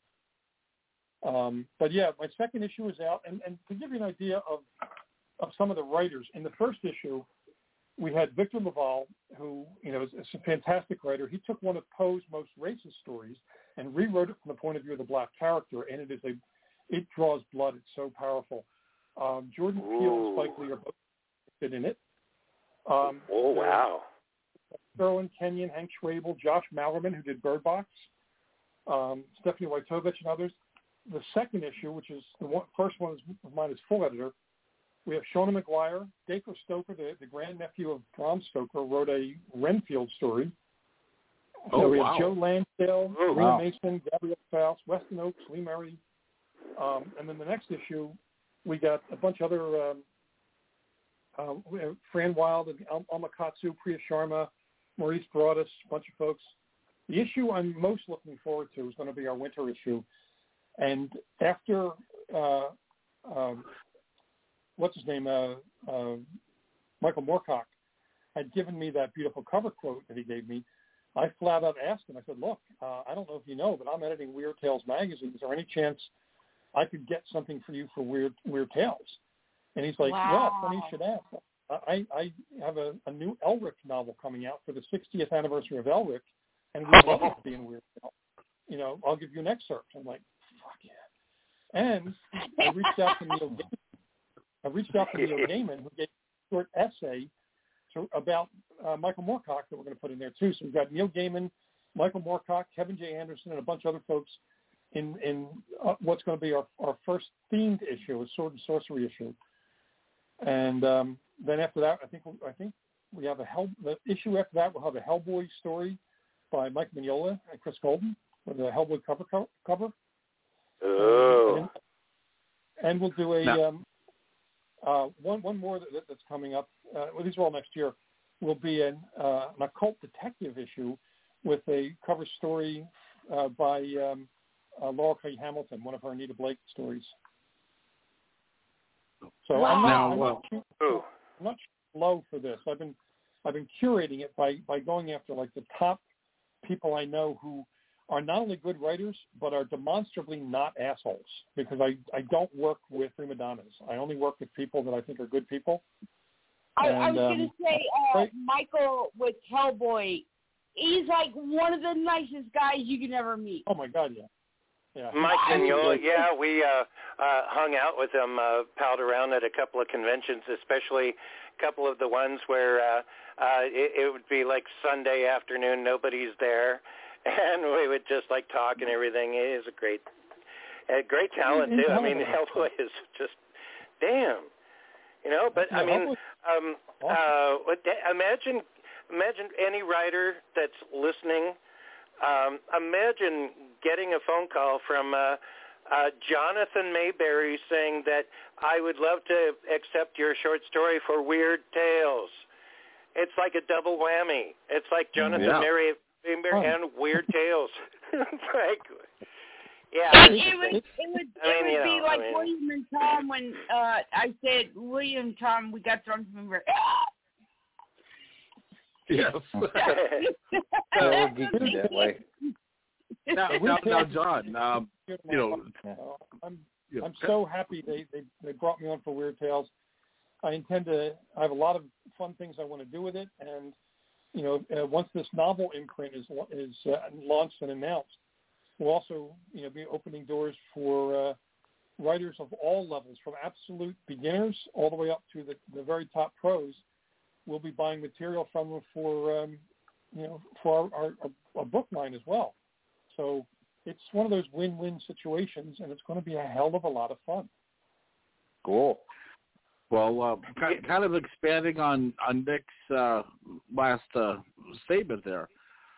Um, but yeah, my second issue is out, and, and to give you an idea of of some of the writers, in the first issue, we had Victor Laval, who, you know, is, is a fantastic writer. He took one of Poe's most racist stories and rewrote it from the point of view of the black character, and it is a, it draws blood. It's so powerful. Um, Jordan Peele and Spike Lee are both fit in it. Um, Oh, wow. Sterling Kenyon, Hank Schwabel, Josh Mallerman, who did Bird Box, um, Stephanie Wojtovich, and others. The second issue, which is the one, first one is, of mine is full editor, we have Shona McGuire. Dacre Stoker, the, the grandnephew of Bram Stoker, wrote a Renfield story. Oh, so we wow. have Joe Lansdale, Oh, Rena wow. Mason, Gabrielle Faust, Weston Oakes, Lee Murray. Um, and then the next issue, we got a bunch of other, um, uh, we have Fran Wild, and Al- Alma Katsu, Priya Sharma, Maurice Broadus, a bunch of folks. The issue I'm most looking forward to is going to be our winter issue. And after, uh, um, what's his name, uh, uh, Michael Moorcock had given me that beautiful cover quote that he gave me, I flat out asked him, I said, look, uh, I don't know if you know, but I'm editing Weird Tales magazine. Is there any chance I could get something for you for Weird Weird Tales? And he's like, Wow. well, funny you should ask. I, I have a, a new Elric novel coming out for the sixtieth anniversary of Elric, and we'd love it to be in Weird Tales. You know, I'll give you an excerpt. I'm like, fuck yeah. And I reached out to Neil Gaiman. I reached out to Neil Gaiman, who gave a short essay to, about uh, Michael Moorcock that we're going to put in there too. So we've got Neil Gaiman, Michael Moorcock, Kevin J. Anderson, and a bunch of other folks in in uh, what's going to be our, our first themed issue, a sword and sorcery issue. And um, then after that, I think I think we have a Hell. The issue after that, we'll have a Hellboy story by Mike Mignola and Chris Golden with a Hellboy cover co- cover. Oh. And, and we'll do a Now- um, uh, one one more that, that's coming up. Uh, well, these are all next year. Will be an uh, an occult detective issue with a cover story uh, by um, uh, Laura K. Hamilton, one of her Anita Blake stories. So I'm not, Now, I'm, well- not, Ooh. I'm not low for this. I've been I've been curating it by, by going after like the top people I know who are not only good writers but are demonstrably not assholes, because I, I don't work with prima donnas. I only work with people that I think are good people. I, And, I was going um, to say, uh, right- Michael with Hellboy, he's like one of the nicest guys you can ever meet. Oh my God, yeah, yeah. Mike I- Mignola, yeah, we uh, uh, hung out with him, uh, palled around at a couple of conventions, especially a couple of the ones where uh, uh, it, it would be like Sunday afternoon, nobody's there, and we would just like talk and everything. It is a great, a great talent too. I mean, Hellboy is just damn, you know. But I mean, um, uh, imagine, imagine any writer that's listening. Um, imagine getting a phone call from uh, uh, Jonathan Mayberry saying that I would love to accept your short story for Weird Tales. It's like a double whammy. It's like Jonathan yeah. Mayberry and Weird Tales. like, yeah. It, it would, it would, it I mean, would you be know, like I mean, William and Tom when uh, I said, William and Tom, we got drunk and we were, Yes. Well, we'll geek that way. Now, now, now, John, um, you know, I'm you know, I'm so happy they, they they brought me on for Weird Tales. I intend to. I have a lot of fun things I want to do with it, and you know, uh, once this novel imprint is is uh, launched and announced, we'll also you know be opening doors for uh, writers of all levels, from absolute beginners all the way up to the, the very top pros. We'll be buying material from them for, um, you know, for our, our, our book line as well. So it's one of those win-win situations, and it's going to be a hell of a lot of fun. Cool. Well, uh, kind of expanding on, on Nick's uh, last uh, statement there,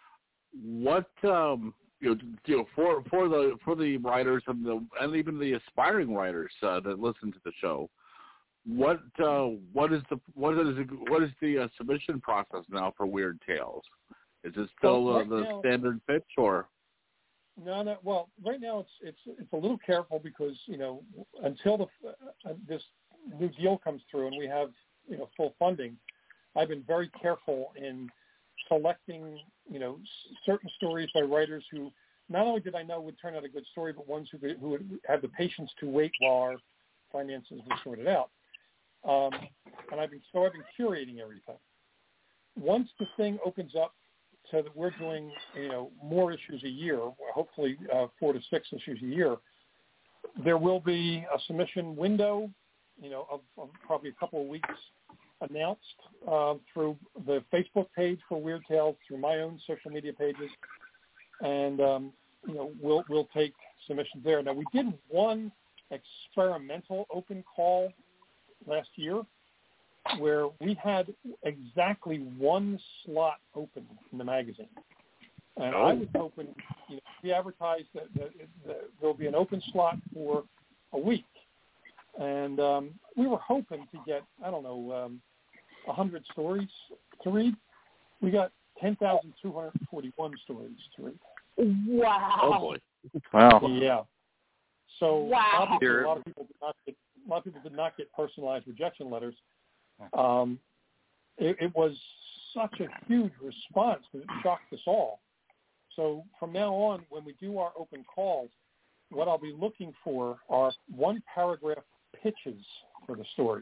what, um, you know, you know, for, for the for the writers and, the, and even the aspiring writers uh, that listen to the show, What uh, what is the what is what is the uh, submission process now for Weird Tales? Is it still well, right uh, the now, standard pitch, or? No, no. Well, right now it's it's it's a little careful because you know until the uh, this new deal comes through and we have you know full funding, I've been very careful in selecting you know certain stories by writers who not only did I know would turn out a good story, but ones who who would have the patience to wait while our finances were sorted out. Um, and I've been so I've been curating everything. Once the thing opens up so that we're doing you know more issues a year, hopefully uh, four to six issues a year, there will be a submission window, you know, of, of probably a couple of weeks announced uh, through the Facebook page for Weird Tales, through my own social media pages, and um, you know we'll we'll take submissions there. Now we did one experimental open call last year where we had exactly one slot open in the magazine. And oh. I was hoping, you know, we advertised that, that, that there'll be an open slot for a week. And um, we were hoping to get, I don't know, um, one hundred stories to read. We got ten thousand two hundred forty-one stories to read. Wow. Oh, boy. Wow. Yeah. So wow. obviously a lot of people did not get a lot of people did not get personalized rejection letters. Um, it, it was such a huge response that it shocked us all. So from now on, when we do our open calls, what I'll be looking for are one paragraph pitches for the story.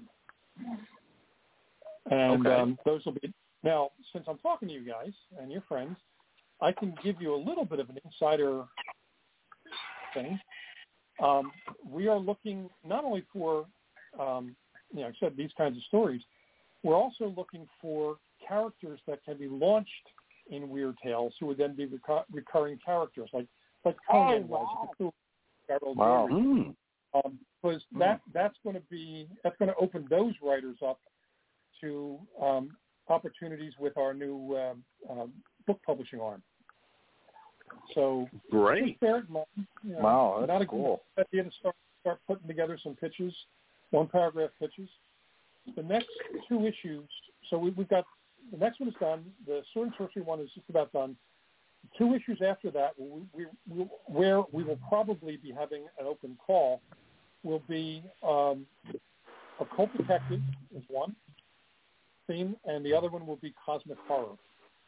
And okay. um, those will be now. Since I'm talking to you guys and your friends, I can give you a little bit of an insider thing. Um, we are looking not only for, um, you know, I said these kinds of stories. We're also looking for characters that can be launched in Weird Tales, who would then be recu- recurring characters, like like Conan oh, was. wow. Wow. Mm. Um, because Mm. that that's going to be that's going to open those writers up to um, opportunities with our new um, um, book publishing arm. So Great. just bear it in mind, you know, Wow, that's not a cool. good idea to start start putting together some pitches, one paragraph pitches. The next two issues, so we, we've got the next one is done. The Sword and Sorcery one is just about done. Two issues after that, we, we, we, where we will probably be having an open call, will be um, Occult Detective is one theme, and the other one will be Cosmic Horror.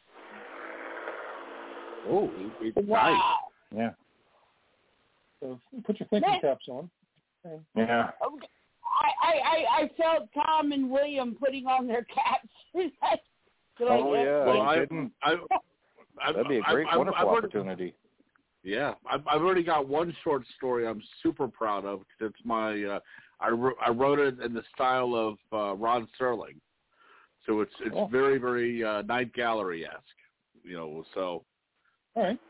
Oh, it's Wow. nice. Yeah. So put your thinking caps on. And Yeah. Okay. I, I, I felt Tom and William putting on their caps. Oh, yeah. Well, I I, didn't. I, I, That'd be a great, I, I, wonderful I've already, opportunity. Yeah, I've, I've already got one short story I'm super proud of. It's my, uh, I, wrote, I wrote it in the style of uh, Ron Serling. So it's it's Cool. very very uh, Night Gallery esque, you know. So. All right.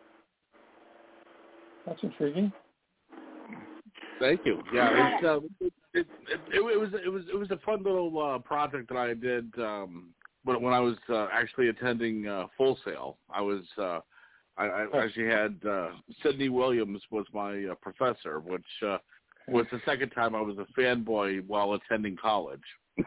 That's intriguing. Thank you. Yeah, it's, uh, it, it, it, it was it was it was a fun little uh, project that I did um, when when I was uh, actually attending uh, Full Sail. I was uh, I, I actually had uh, Sidney Williams was my uh, professor, which uh, was the second time I was a fanboy while attending college.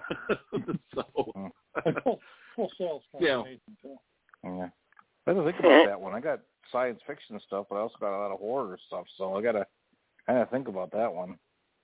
So full, full Sail's kind yeah. of amazing too. Yeah. I had to think about that one. I got science fiction stuff, but I also got a lot of horror stuff, so I got to kind of think about that one.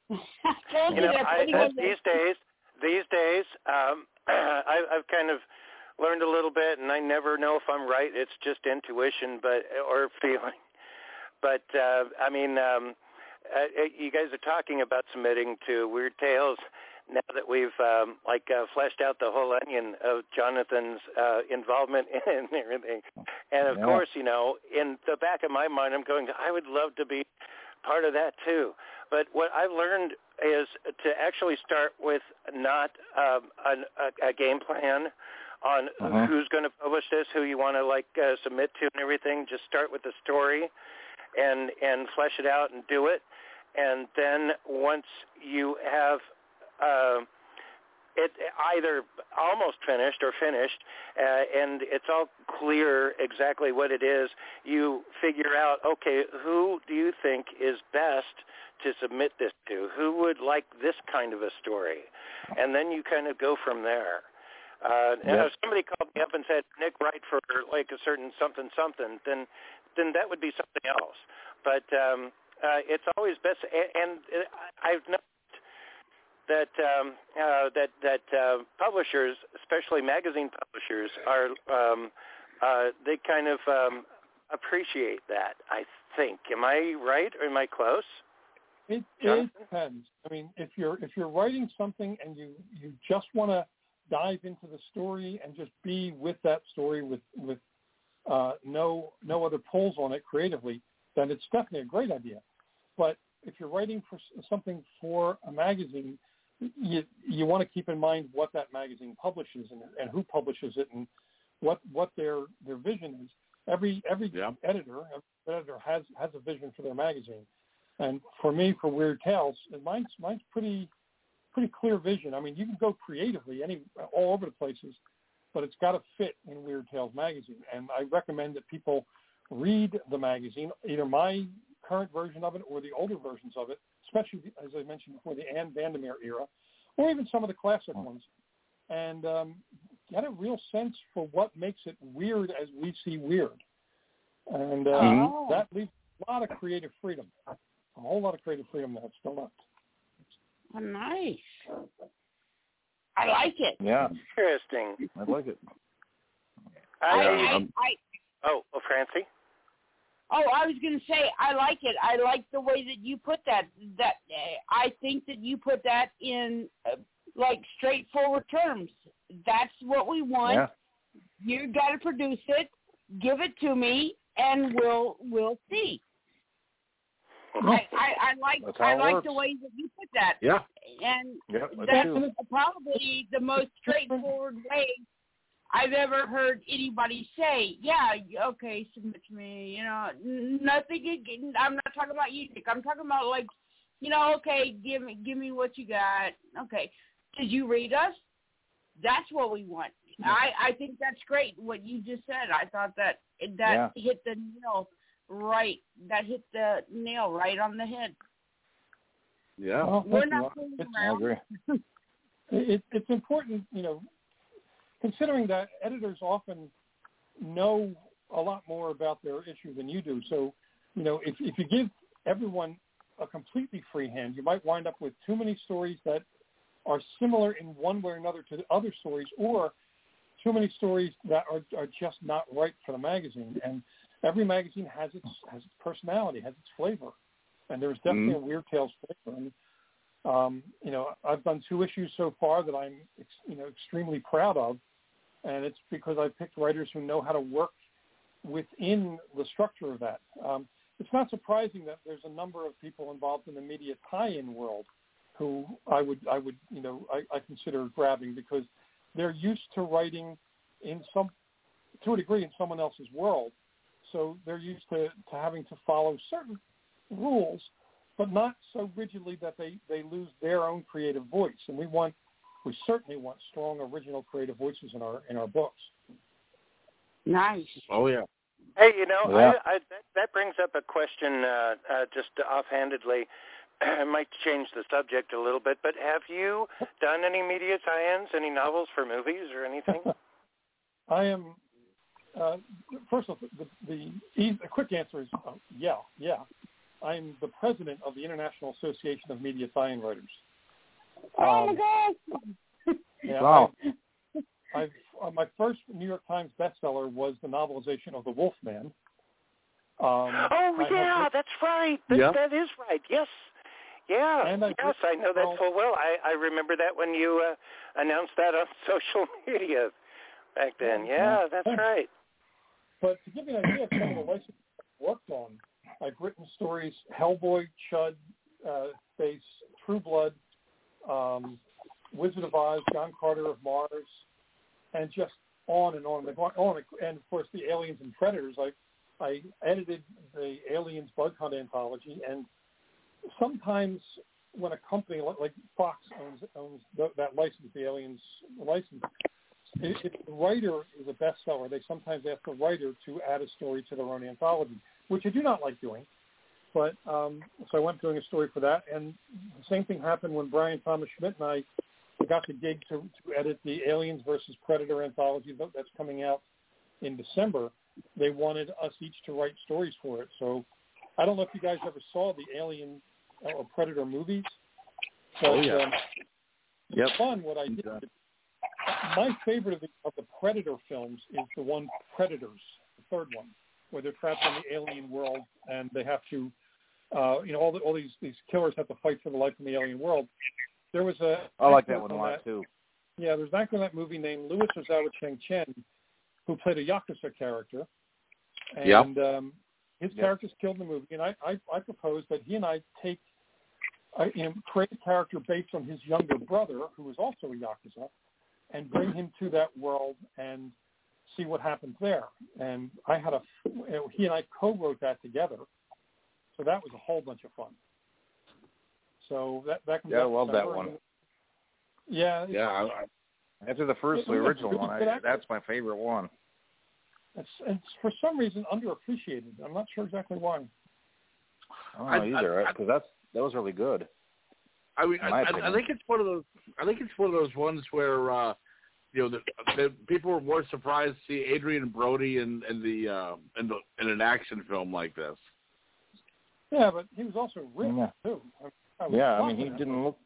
You know, I, I, these days, these days, um, I, I've kind of learned a little bit, and I never know if I'm right. It's just intuition, but or feeling. But uh, I mean, um, uh, you guys are talking about submitting to Weird Tales. Now that we've um, like uh, fleshed out the whole onion of Jonathan's uh, involvement in everything, and of yeah. course, you know, in the back of my mind, I'm going, I would love to be part of that too. But what I've learned is to actually start with not um, an, a, a game plan on uh-huh. who's going to publish this, who you want to like uh, submit to, and everything. Just start with the story, and and flesh it out and do it, and then once you have Uh, it either almost finished or finished, uh, and it's all clear exactly what it is. You figure out, okay, who do you think is best to submit this to? Who would like this kind of a story? And then you kind of go from there. Uh, and yep. if somebody called me up and said, Nick, write for like a certain something something, then then that would be something else. But um, uh, it's always best, and, and I've noticed that um, uh, that that uh, publishers, especially magazine publishers, are um, uh, they kind of um, appreciate that. I think. Am I right or am I close? It, it depends. I mean, if you're if you're writing something and you, you just want to dive into the story and just be with that story with with uh, no no other pulls on it creatively, then it's definitely a great idea. But if you're writing for something for a magazine, you you want to keep in mind what that magazine publishes and, and who publishes it and what what their their vision is. Every every yeah. editor every editor has has a vision for their magazine, and for me, for Weird Tales, mine's mine's pretty pretty clear vision. I mean, you can go creatively any all over the places, but it's got to fit in Weird Tales magazine. And I recommend that people read the magazine, either my current version of it or the older versions of it, especially, as I mentioned before, the Anne Vandermeer era, or even some of the classic ones, and um, get a real sense for what makes it weird as we see weird. And uh, oh. that leaves a lot of creative freedom, a whole lot of creative freedom that's still left. Oh, nice. I like it. Yeah. Interesting. I like it. I, I, I, um, I, oh, oh, Francie? Oh, I was going to say, I like it. I like the way that you put that. That uh, I think that you put that in, uh, like, straightforward terms. That's what we want. Yeah. You got to produce it, give it to me, and we'll we'll see. I, I, I like That's how I it like works. the way that you put that. Yeah. And Yep, I that's do. probably the most straightforward way I've ever heard anybody say, yeah, okay, submit to me, you know, nothing, I'm not talking about you, Nick. I'm talking about, like, you know, okay, give me give me what you got. Okay, did you read us? That's what we want. I, I think that's great, what you just said. I thought that that Yeah. hit the nail right, that hit the nail right on the head. Yeah. Well, We're thank you. not fooling It's- I around. agree. It, it's important, you know, considering that editors often know a lot more about their issue than you do. So, you know, if, if you give everyone a completely free hand, you might wind up with too many stories that are similar in one way or another to the other stories, or too many stories that are, are just not right for the magazine. And every magazine has its has its personality, has its flavor. And there's definitely Mm-hmm. a Weird Tales flavor. And, um, you know, I've done two issues so far that I'm, you know, extremely proud of. And it's because I've picked writers who know how to work within the structure of that. Um, it's not surprising that there's a number of people involved in the media tie-in world who I would, I would, you know, I, I consider grabbing, because they're used to writing in some, to a degree, in someone else's world. So they're used to, to having to follow certain rules, but not so rigidly that they, they lose their own creative voice. And we want, we certainly want strong original creative voices in our in our books. Nice. Oh yeah. Hey, you know, Yeah. I, I, that, that brings up a question uh, uh, just offhandedly. I might change the subject a little bit, but have you done any media tie-ins, any novels for movies or anything? I am, uh, first of all, the, the, the quick answer is uh, yeah, yeah. I'm the president of the International Association of Media Tie-in Writers. Oh, Um, my God. Yeah, Wow. I've, I've, uh, my first New York Times bestseller was the novelization of The Wolfman. Um, oh, I yeah, have, that's right. That, Yeah. that is right. Yes. Yeah. And I- yes, I know that well- full well. I, I remember that when you uh, announced that on social media back then. Yeah, that's right. But to give you an idea of some of the licenses I've worked on, I've written stories: Hellboy, Chud, uh, Space, True Blood, um, Wizard of Oz, John Carter of Mars, and just on and on. on. And of course, the Aliens and Predators. I I edited the Aliens Bug Hunt anthology, and sometimes when a company like, like Fox owns owns the, that license, the Aliens license, if if the writer is a bestseller, they sometimes ask the writer to add a story to their own anthology, which I do not like doing. But um, so I went doing a story for that, and the same thing happened when Brian Thomas Schmidt and I got the gig to, to edit the Aliens versus Predator anthology that's coming out in December. They wanted us each to write stories for it. So I don't know if you guys ever saw the Alien or Predator movies. But, Oh, yeah. Um, Yep. it's fun what I did. My favorite of the, of the Predator films is the one Predators, the third one, where they're trapped in the alien world and they have to, uh, you know, all the, all these these killers have to fight for the life in the alien world. There was a I like that actor one a on lot too. Yeah, there's an actor in that movie named Louis Ozawa Cheng Chen who played a Yakuza character, and Yep. um, his Yep. character's killed in the movie. And I, I, I propose that he and I take, I, you know, create a character based on his younger brother, who is also a Yakuza, and bring him to that world and see what happens there. And I had a, you know, he and I co-wrote that together, so that was a whole bunch of fun. So that that comes Yeah, I out love that December. one. Yeah, it's- Yeah. I, I, After the first, the It was a original really one, good I, actor. that's my favorite one. It's, it's for some reason underappreciated. I'm not sure exactly why. I don't know I- either, I- because that's that was really good. I mean, In my I, I, I opinion. think it's one of those. I think it's one of those ones where uh, you know the, the people were more surprised to see Adrian Brody in, in the uh, in the in an action film like this. Yeah, but he was also ripped Yeah. too. I, I was Yeah, I shocked mean, he at him. didn't look.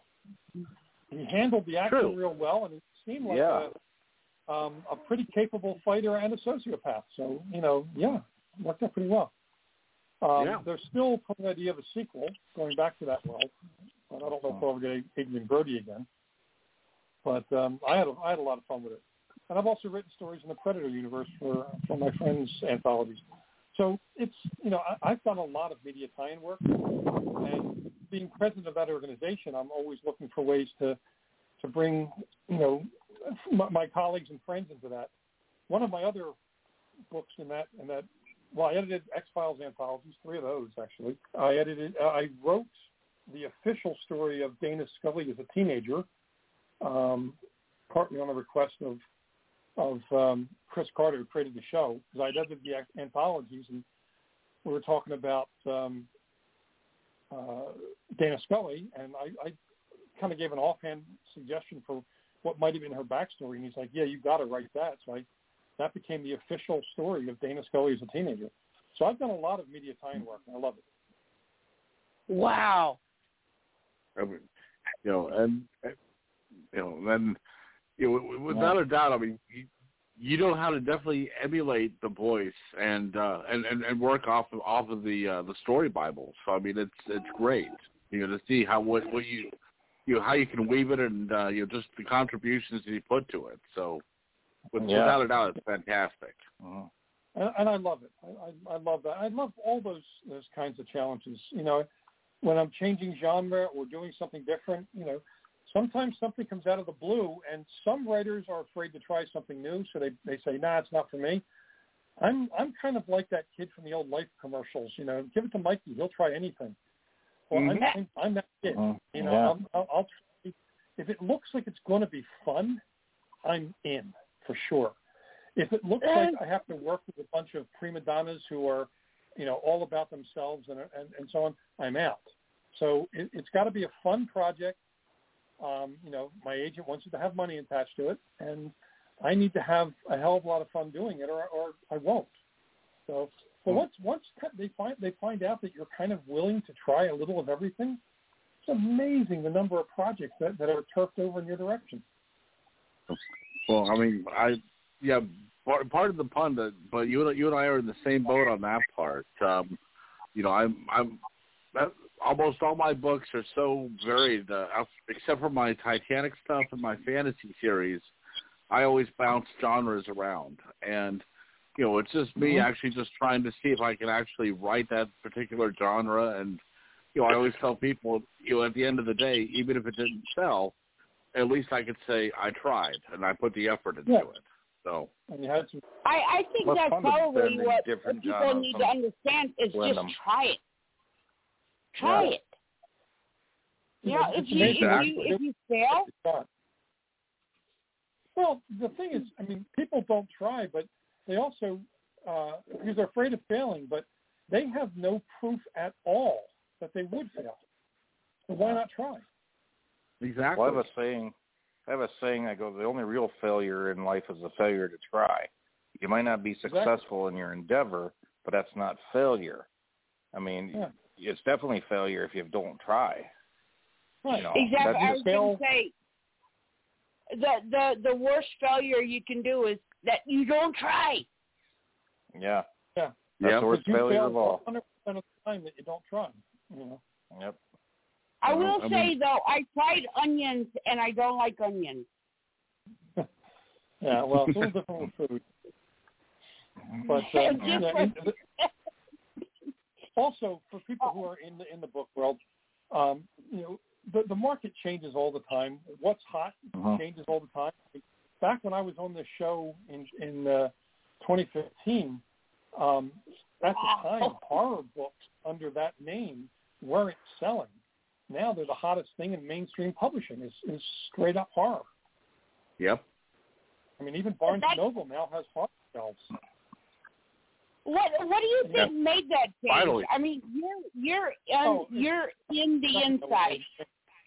He handled the action True. real well, and he seemed like Yeah. a, um, a pretty capable fighter and a sociopath. So you know, yeah, worked out pretty well. Um, Yeah. There's still the idea of a sequel going back to that world, but I don't know if we'll ever get Adrian Brody again. But um, I had a, I had a lot of fun with it, and I've also written stories in the Predator universe for for my friends' anthologies. So it's, you know, I, I've done a lot of media tie-in work, and being president of that organization, I'm always looking for ways to to bring, you know, my, my colleagues and friends into that. One of my other books in that in that well, I edited X-Files anthologies, three of those actually. I edited, uh, I wrote the official story of Dana Scully as a teenager, um, partly on the request of of um, Chris Carter, who created the show, because I edited the anthologies, and we were talking about um, uh, Dana Scully, and I, I kind of gave an offhand suggestion for what might have been her backstory, and he's like, "Yeah, you got to write that." So I, that became the official story of Dana Scully as a teenager. So I've done a lot of media tie-in work, and I love it. Wow. I mean, you know, and you know, then you know, without a doubt, I mean, you, you know how to definitely emulate the voice and uh, and, and and work off of off of the uh, the story Bible. So I mean, it's it's great, you know, to see how what what you you know how you can weave it and uh, you know just the contributions that you put to it. So with, Yeah. without a doubt, it's fantastic. Uh-huh. And, and I love it. I, I, I love that. I love all those those kinds of challenges. You know, when I'm changing genre or doing something different, you know, sometimes something comes out of the blue, and some writers are afraid to try something new, so they they say, nah, it's not for me. I'm I'm kind of like that kid from the old Life commercials. You know, give it to Mikey; he'll try anything. Well, Mm-hmm. I'm, I'm that kid. Uh, You know, yeah. I'll, I'll, I'll try. If it looks like it's going to be fun, I'm in for sure. If it looks like I have to work with a bunch of prima donnas who are, you know, all about themselves and and, and so on, I'm out. So it, it's got to be a fun project. Um, you know, my agent wants it to have money attached to it, and I need to have a hell of a lot of fun doing it, or, or I won't. So, but once once they find they find out that you're kind of willing to try a little of everything, it's amazing the number of projects that, that are turfed over in your direction. Well, I mean, I yeah, part, part of the pun, that, but you and you and I are in the same boat on that part. Um, you know, I'm I'm that, almost all my books are so varied, uh, except for my Titanic stuff and my fantasy series. I always bounce genres around, and you know, it's just me Mm-hmm. actually just trying to see if I can actually write that particular genre. And you know, I always tell people, you know, at the end of the day, even if it didn't sell, at least I could say I tried and I put the effort into Yeah. it. So And you had some. I, I think Well, it's that's fun to probably blend in what, what different people genres need and to understand is blend just them. try it. Try Yeah. it. You know, if it's you if amazing. you if you fail, Start. Well, the thing is, I mean, people don't try, but they also, uh, because they're afraid of failing, but they have no proof at all that they would fail. So why not try? exactly. Well, I have a saying. I have a saying. I go, the only real failure in life is a failure to try. You might not be successful in your endeavor, but that's not failure. I mean, Yeah. it's definitely failure if you don't try. Right. You know, exactly. that's I was just- going to say the the the worst failure you can do is that you don't try. Yeah. Yeah. That's Yep. the worst Because you failure fail of all. one hundred percent of the time that you don't try. You know. Yep. I Well, will I say mean- though, I tried onions and I don't like onions. Yeah. Well, it's a little different with food. But um, Just yeah, for- and the- also for people who are in the in the book world, um, you know, the the market changes all the time. What's hot Uh-huh. changes all the time. Back when I was on this show in in uh, twenty fifteen, um, at the time, horror books under that name weren't selling. Now they're the hottest thing in mainstream publishing. Is is straight up horror. Yep. I mean, even Barnes that- and Noble now has horror shelves. What what do you think Yeah. made that change? Finally. I mean, you're you're um, Oh, it's- you're in the Nothing inside. that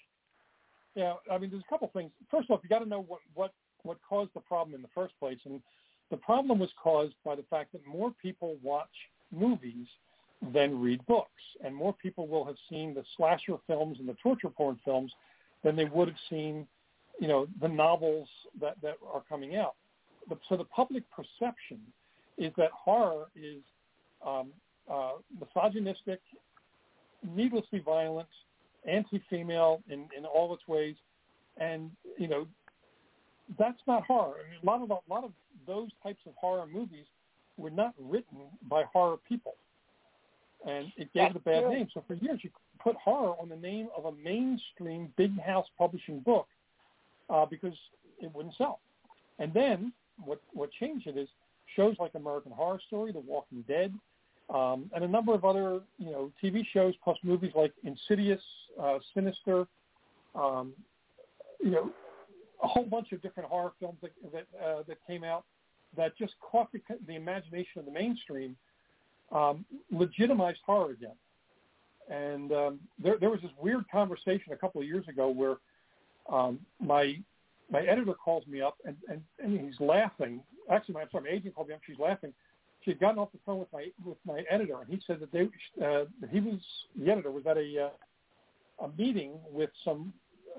we- Yeah, I mean, there's a couple things. First off, you got to know what, what, what caused the problem in the first place. And the problem was caused by the fact that more people watch movies than read books. And more people will have seen the slasher films and the torture porn films than they would have seen, you know, the novels that, that are coming out. The, so the public perception is that horror is um, uh, misogynistic, needlessly violent, anti-female in, in all its ways, and you know that's not horror. I mean, a lot of a lot of those types of horror movies were not written by horror people, and it gave it a bad name. So for years, you put horror on the name of a mainstream big house publishing book uh, because it wouldn't sell. And then what what changed it is shows like American Horror Story, The Walking Dead, um, and a number of other, you know, T V shows plus movies like Insidious, uh, Sinister, um, you know, a whole bunch of different horror films that that, uh, that came out that just caught the, the imagination of the mainstream, um, legitimized horror again. And um, there, there was this weird conversation a couple of years ago where um, my my editor calls me up and, and, and he's laughing. Actually, my, I'm sorry, my agent called me up. She's laughing. She had gotten off the phone with my with my editor, and he said that they uh, that he was the editor was at a uh, a meeting with some uh,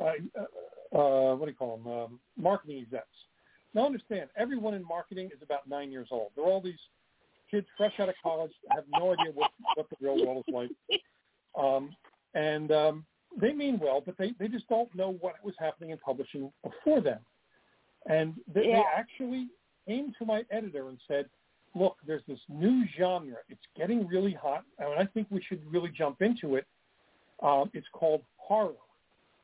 uh, what do you call them um, marketing execs. Now, understand, everyone in marketing is about nine years old. They're all these kids fresh out of college, have no idea what what the real world is like, um, and um, they mean well, but they, they just don't know what was happening in publishing before them. And they, Yeah. they actually came to my editor and said, look, there's this new genre. It's getting really hot, and I think we should really jump into it. Um, it's called horror.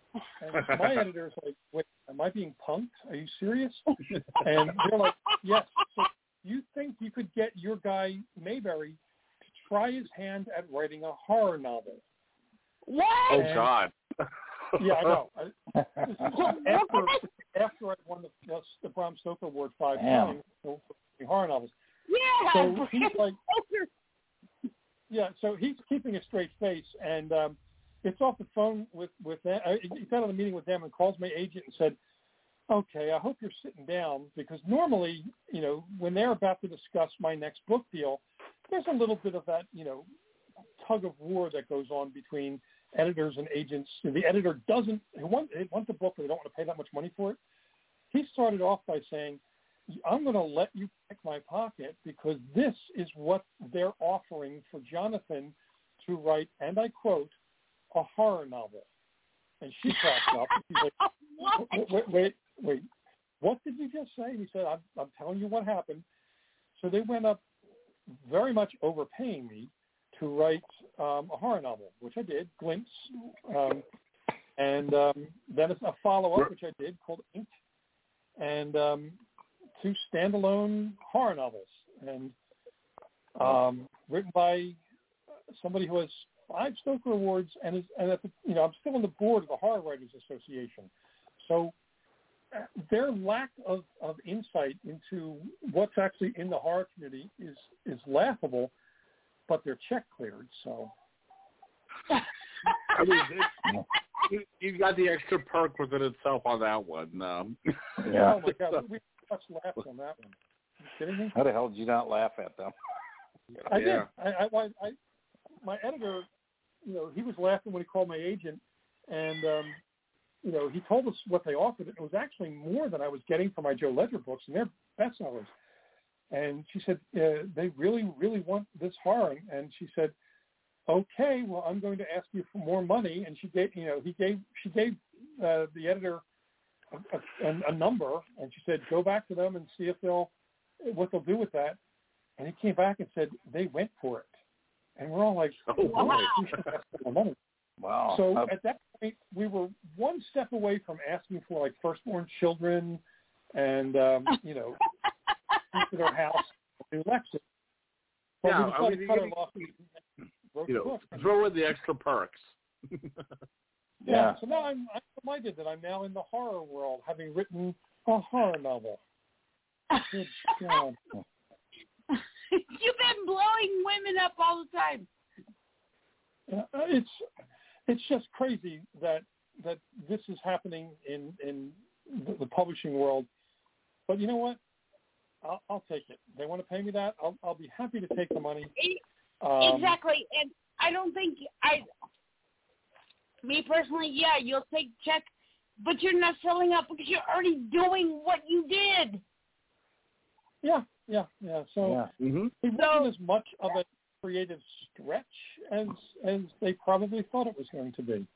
And my editor's like, wait, am I being punked? Are you serious? And they're like, yes. So you think you could get your guy, Mayberry, to try his hand at writing a horror novel? What? Oh, And, God. Yeah, I know. I, this is after, after I won the, the Bram Stoker Award five Damn. times for horror novels. Yeah. So he's like, yeah, so he's keeping a straight face, and um, it's off the phone with, with them. Uh, he got on a meeting with them and calls my agent and said, okay, I hope you're sitting down, because normally, you know, when they're about to discuss my next book deal, there's a little bit of that, you know, tug of war that goes on between editors and agents. The editor doesn't they want, they want the book, but they don't want to pay that much money for it. He started off by saying, I'm going to let you pick my pocket because this is what they're offering for Jonathan to write, and I quote, a horror novel. And she cracked up. She's like, wait, wait, wait, wait, what did you just say? And he said, I'm, I'm telling you what happened. So they went up very much overpaying me to write um, a horror novel, which I did, Glimpse, um, and um, then a follow-up, which I did, called Ink, and um, two standalone horror novels, and um, written by somebody who has five Stoker Awards, and is, and at the, you know, I'm still on the board of the Horror Writers Association, so uh, their lack of, of insight into what's actually in the horror community is is laughable. But they're check cleared, so. I mean, it, you, you got the extra perk within itself on that one. Um. Yeah. Oh my God, we much laughed on that one. Are you kidding me? How the hell did you not laugh at them? I yeah. did. I, I, I, I, my editor, you know, he was laughing when he called my agent, and um, you know, he told us what they offered. It was actually more than I was getting for my Joe Ledger books, and they're bestsellers. And she said, uh, they really, really want this horror. And she said, okay, well, I'm going to ask you for more money. And she gave, you know, he gave, she gave uh, the editor a, a, a number, and she said, go back to them and see if they'll, what they'll do with that. And he came back and said, they went for it. And we're all like, oh, wow. We should ask for more money. Wow. So uh, at that point, we were one step away from asking for like firstborn children and, um, you know, into their house, new Lexus. But yeah, we I mean, to cut you, our losses and wrote you the know, book. throw in the extra perks. yeah. yeah. So now I'm, I'm delighted that I'm now in the horror world, having written a horror novel. Good God. You've been blowing women up all the time. Yeah, it's it's just crazy that that this is happening in in the, the publishing world. But you know what? I'll, I'll take it. They want to pay me that. I'll, I'll be happy to take the money. Um, exactly, and I don't think I. Me personally, yeah, you'll take check, but you're not selling out because you're already doing what you did. Yeah, yeah, yeah. So yeah. Mm-hmm. it wasn't as much of a creative stretch as as they probably thought it was going to be.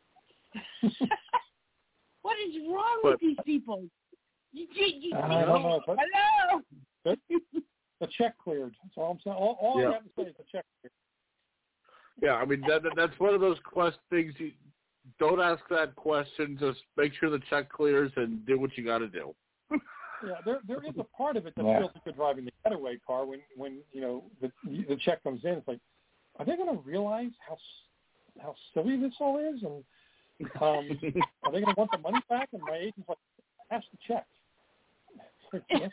What is wrong but, with these people? You, you, you, I don't know, but hello. the, the check cleared. That's all I'm saying. All, all yeah. I have to say is the check cleared. Yeah, I mean that, that that's one of those quest things. You don't ask that question. Just make sure the check clears and do what you got to do. Yeah, there there is a part of it that yeah. feels like you're driving the getaway car when when you know the the check comes in. It's like, are they going to realize how how silly this all is? And um, are they going to want the money back? And my agent's like, cash the check. Yeah,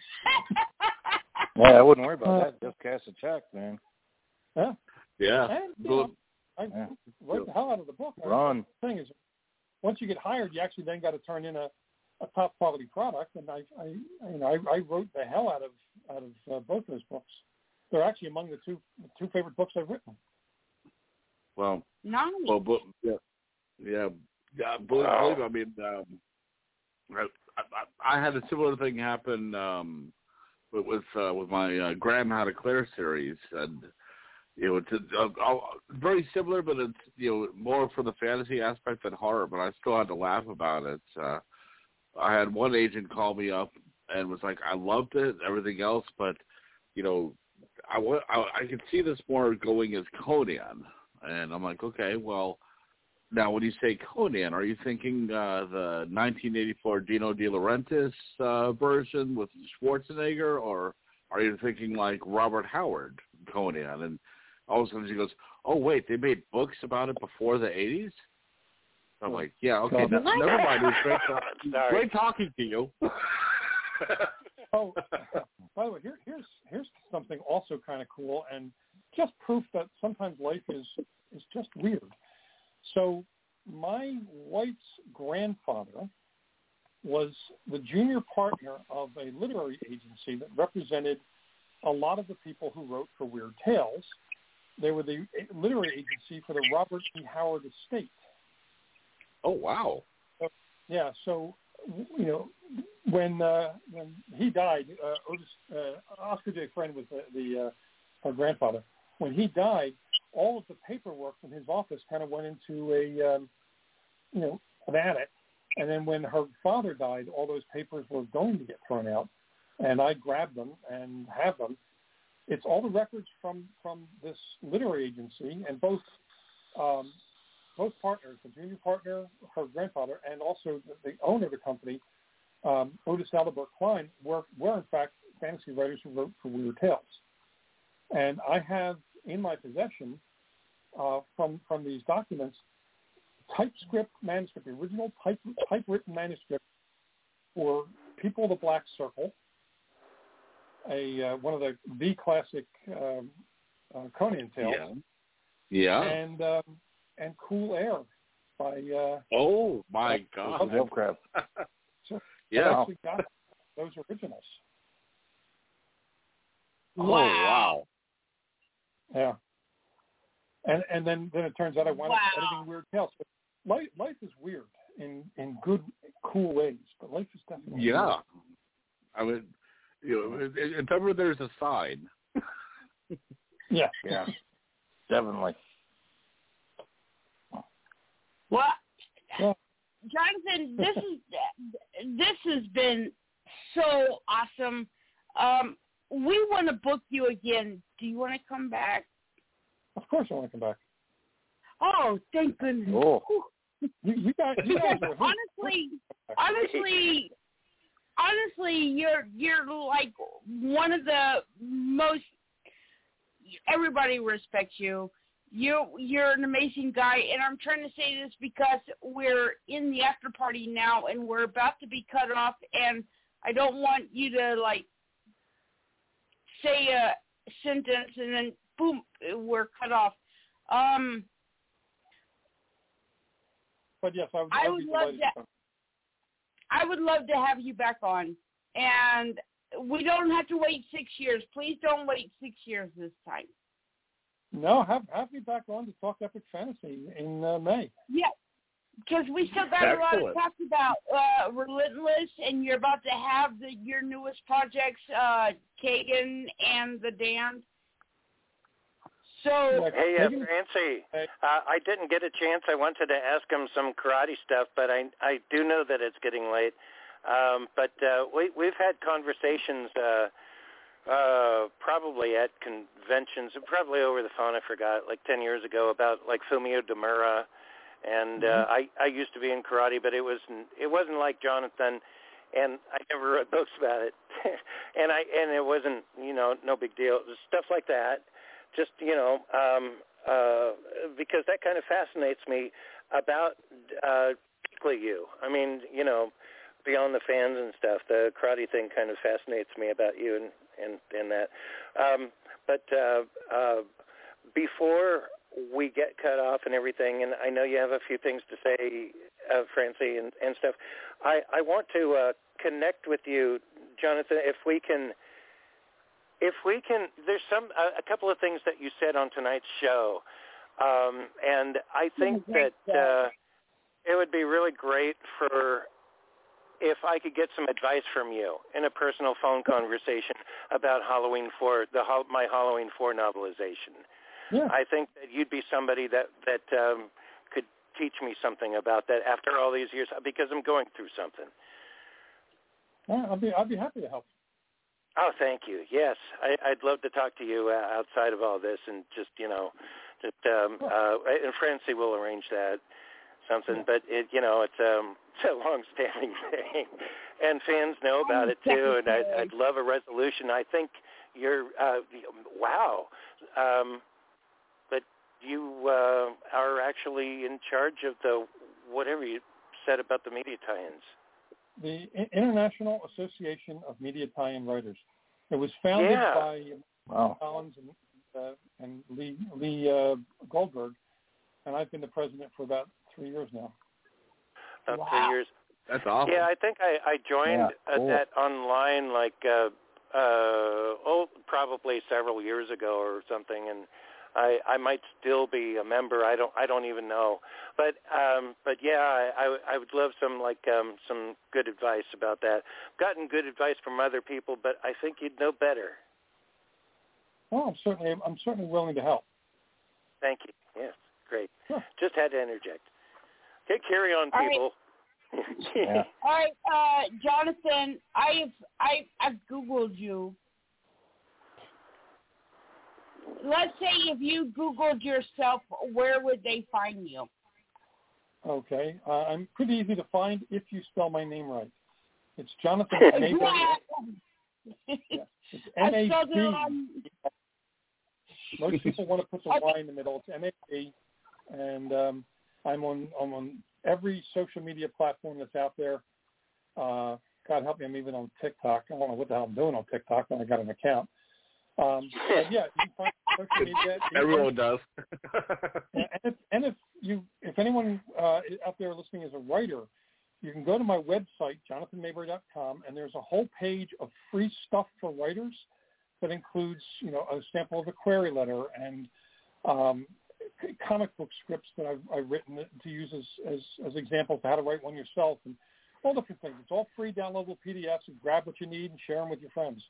I wouldn't worry about that. Just cash a check, man. Yeah. Yeah. And, you know, I yeah. wrote the hell out of the book. Run. The thing is, once you get hired, you actually then got to turn in a, a top quality product. And I, I, you know, I, I wrote the hell out of out of uh, both those books. They're actually among the two the two favorite books I've written. Well, nice. well, but, yeah, yeah, yeah. Believe, Wow. believe I mean, um, I, I, I had a similar thing happen um, with with, uh, with my uh, Graham How to Clear series, and you know, it's a, a, a, very similar, but it's you know more for the fantasy aspect than horror. But I still had to laugh about it. Uh, I had one agent call me up and was like, "I loved it, everything else, but you know, I want I, I could see this more going as Conan." And I'm like, "Okay, well, now, when you say Conan, are you thinking uh, the nineteen eighty-four Dino De Laurentiis uh, version with Schwarzenegger, or are you thinking like Robert Howard Conan? And all of a sudden she goes, "Oh wait, they made books about it before the eighties." I'm like, "Yeah, okay, no, never mind. It was great, talk- great talking to you." Oh, by the way, here, here's here's something also kind of cool, and just proof that sometimes life is is just weird. So my wife's grandfather was the junior partner of a literary agency that represented a lot of the people who wrote for Weird Tales. They were the literary agency for the Robert E. Howard estate. Oh, wow. So, yeah, so, you know, when uh, when he died, uh, Otis, uh, Oscar J. Friend was the, the uh, her grandfather. When he died, all of the paperwork from his office kind of went into a, um, you know, an attic. And then when her father died, all those papers were going to get thrown out. And I grabbed them and have them. It's all the records from, from this literary agency, and both um, both partners, the junior partner, her grandfather, and also the, the owner of the company, um, Otis Adalbert Klein, were, were in fact fantasy writers who wrote for Weird Tales. And I have in my possession uh, from from these documents typescript manuscript, the original type typewritten manuscript for People of the Black Circle, a uh, one of the the classic um, uh, Conan tales. Yeah. Yeah. And um, and Cool Air by uh, oh my uh, God, Lovecraft. So yeah, I actually got those originals. Wow. Oh, wow. Yeah. And and then, then it turns out I wound wow. up editing Weird Tales. But life life is weird in, in good, cool ways. But life is definitely yeah. weird. I mean, you know, if ever there's a sign. yeah. Yeah. Definitely. Well, yeah. Jonathan, this is this has been so awesome. Um, we want to book you again. Do you want to come back? Of course I want to come back. Oh, thank goodness. Oh. You, you guys, you guys are honestly, honestly, honestly, you're you're like one of the most. Everybody respects you. You you're an amazing guy, and I'm trying to say this because we're in the after party now, and we're about to be cut off, and I don't want you to like say a sentence and then boom, we're cut off. Um, but yes, I would, I I would would love to. to. I would love to have you back on, and we don't have to wait six years. Please don't wait six years this time. No, have have me back on to talk epic fantasy in uh, May. Yeah, because we still got Excellent. a lot to talk about. Uh, Relentless, and you're about to have the, your newest projects, uh, Kagan and the Damned. So, hey, uh, Francie, uh, I didn't get a chance. I wanted to ask him some karate stuff, but I I do know that it's getting late. Um, but uh, we we've had conversations. Uh, Uh, probably at conventions, probably over the phone. I forgot, like ten years ago, about like Fumio Demura, and mm-hmm. uh, I I used to be in karate, but it wasn't it wasn't like Jonathan, and I never wrote books about it, and I and it wasn't you know no big deal. Stuff like that, just you know um, uh, because that kind of fascinates me about uh, particularly you. I mean you know beyond the fans and stuff, the karate thing kind of fascinates me about you and. And, and that, um, but uh, uh, before we get cut off and everything, and I know you have a few things to say, uh, Francie, and, and stuff. I, I want to uh, connect with you, Jonathan. If we can, if we can, there's some a, a couple of things that you said on tonight's show, um, and I think that uh, it would be really great for. If I could get some advice from you in a personal phone conversation about Halloween four, the my Halloween four novelization, yeah. I think that you'd be somebody that that um, could teach me something about that after all these years, because I'm going through something. Yeah, I'd be I'd be happy to help. Oh, thank you. Yes, I, I'd love to talk to you uh, outside of all this, and just you know, just um, uh, and Francie will arrange that. something. Yeah. But it, you know, it's um, it's a long-standing thing, and fans know about it too. And I'd, I'd love a resolution. I think you're uh, wow, um, but you uh, are actually in charge of the whatever you said about the media tie-ins. The International Association of Media Tie-in Writers. It was founded yeah. by wow. Collins and, uh, and Lee, Lee uh, Goldberg, and I've been the president for about three years now. About wow. three years. That's awesome. Yeah, I think I, I joined Yeah, cool. uh, that online like uh, uh, oh probably several years ago or something, and I, I might still be a member. I don't I don't even know, but um, but yeah, I, I, I would love some like um, some good advice about that. I've gotten good advice from other people, but I think you'd know better. Well, I'm certainly I'm certainly willing to help. Thank you. Yes, great. Sure. Just had to interject. Okay, carry on, All people. Right. Yeah. All right, uh, Jonathan, I've I I've Googled you. Let's say if you Googled yourself, where would they find you? Okay, uh, I'm pretty easy to find if you spell my name right. It's Jonathan Mayberry. Yeah, it's M A B. Most people want to put the Y in the middle. It's M A B, and um, I'm on I'm on every social media platform that's out there. Uh, God help me, I'm even on TikTok. I don't know what the hell I'm doing on TikTok, but I got an account. Um, but yeah, you can find social media. Everyone does. and, if, and if you, if anyone uh, out there listening is a writer, you can go to my website, jonathan mayberry dot com, and there's a whole page of free stuff for writers that includes, you know, a sample of a query letter and um, comic book scripts that I've, I've written to use as, as, as examples of how to write one yourself, and all different things. It's all free downloadable P D Fs, and grab what you need and share them with your friends.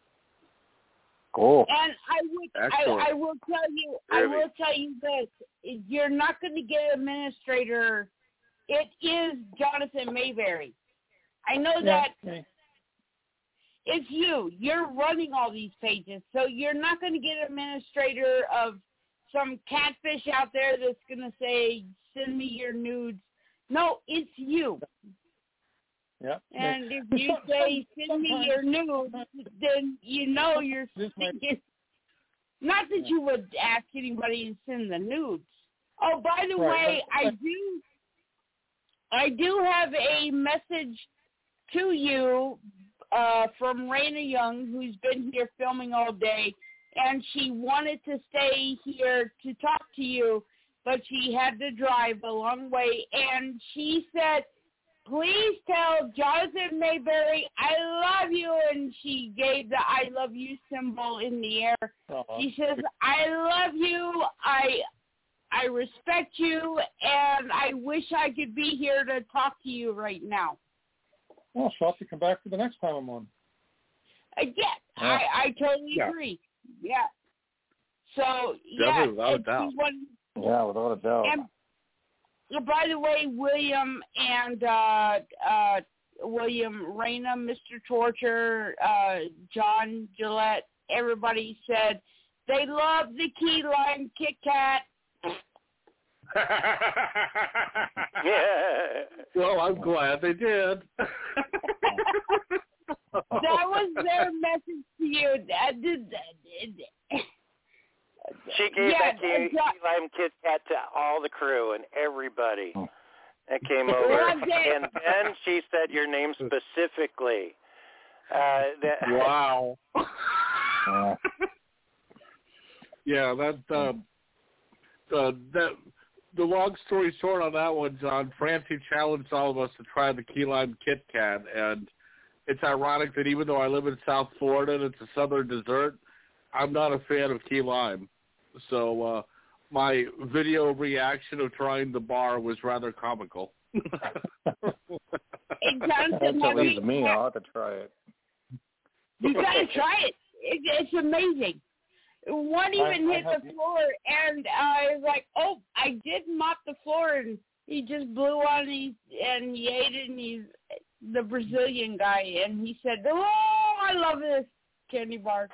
Cool. And I would, I, I will tell you, I will tell you this: you're not going to get an administrator. It is Jonathan Mayberry. I know Yeah, that okay. It's you. You're running all these pages, so you're not going to get an administrator of some catfish out there that's going to say, "Send me your nudes." No, it's you. Yeah. And yeah. if you say, "Send me your nudes," then you know you're thinking. Not that you would ask anybody to send the nudes. Oh, by the Right. way, I do. I do have a message to you uh, from Raina Young, who's been here filming all day, and she wanted to stay here to talk to you, but she had to drive a long way, and she said, "Please tell Jonathan Mayberry I love you," and she gave the I love you symbol in the air. Uh-huh. She says, "I love you, I I respect you, and I wish I could be here to talk to you right now." Well, she'll have to come back for the next time I'm on. Uh, yeah, yeah, I, I totally yeah. agree. Yeah. So, Definitely, yeah. without a doubt. Wanted, yeah, without a doubt. And, by the way, William and uh, uh, William Raina, Mister Torture, uh, John Gillette, everybody said they love the key lime Kit Kat. Yeah. Well, I'm glad they did. That was their message to you. That did, she gave yeah, that key, key lime Kit Kat to all the crew and everybody that came over. And then she said your name specifically. Uh, that, wow. Yeah, that uh, uh, that. The long story short on that one, John, Francie challenged all of us to try the key lime Kit Kat, and it's ironic that even though I live in South Florida and it's a southern dessert, I'm not a fan of key lime. So uh, my video reaction of trying the bar was rather comical. Hey, Jonathan, That's you, to me. I'll have to try it. You got to try it. it. It's amazing. One even I, hit I the floor, and I was like, "Oh, I did mop the floor," and he just blew on and he, and he ate it, and he's the Brazilian guy, and he said, "Oh, I love this candy bar."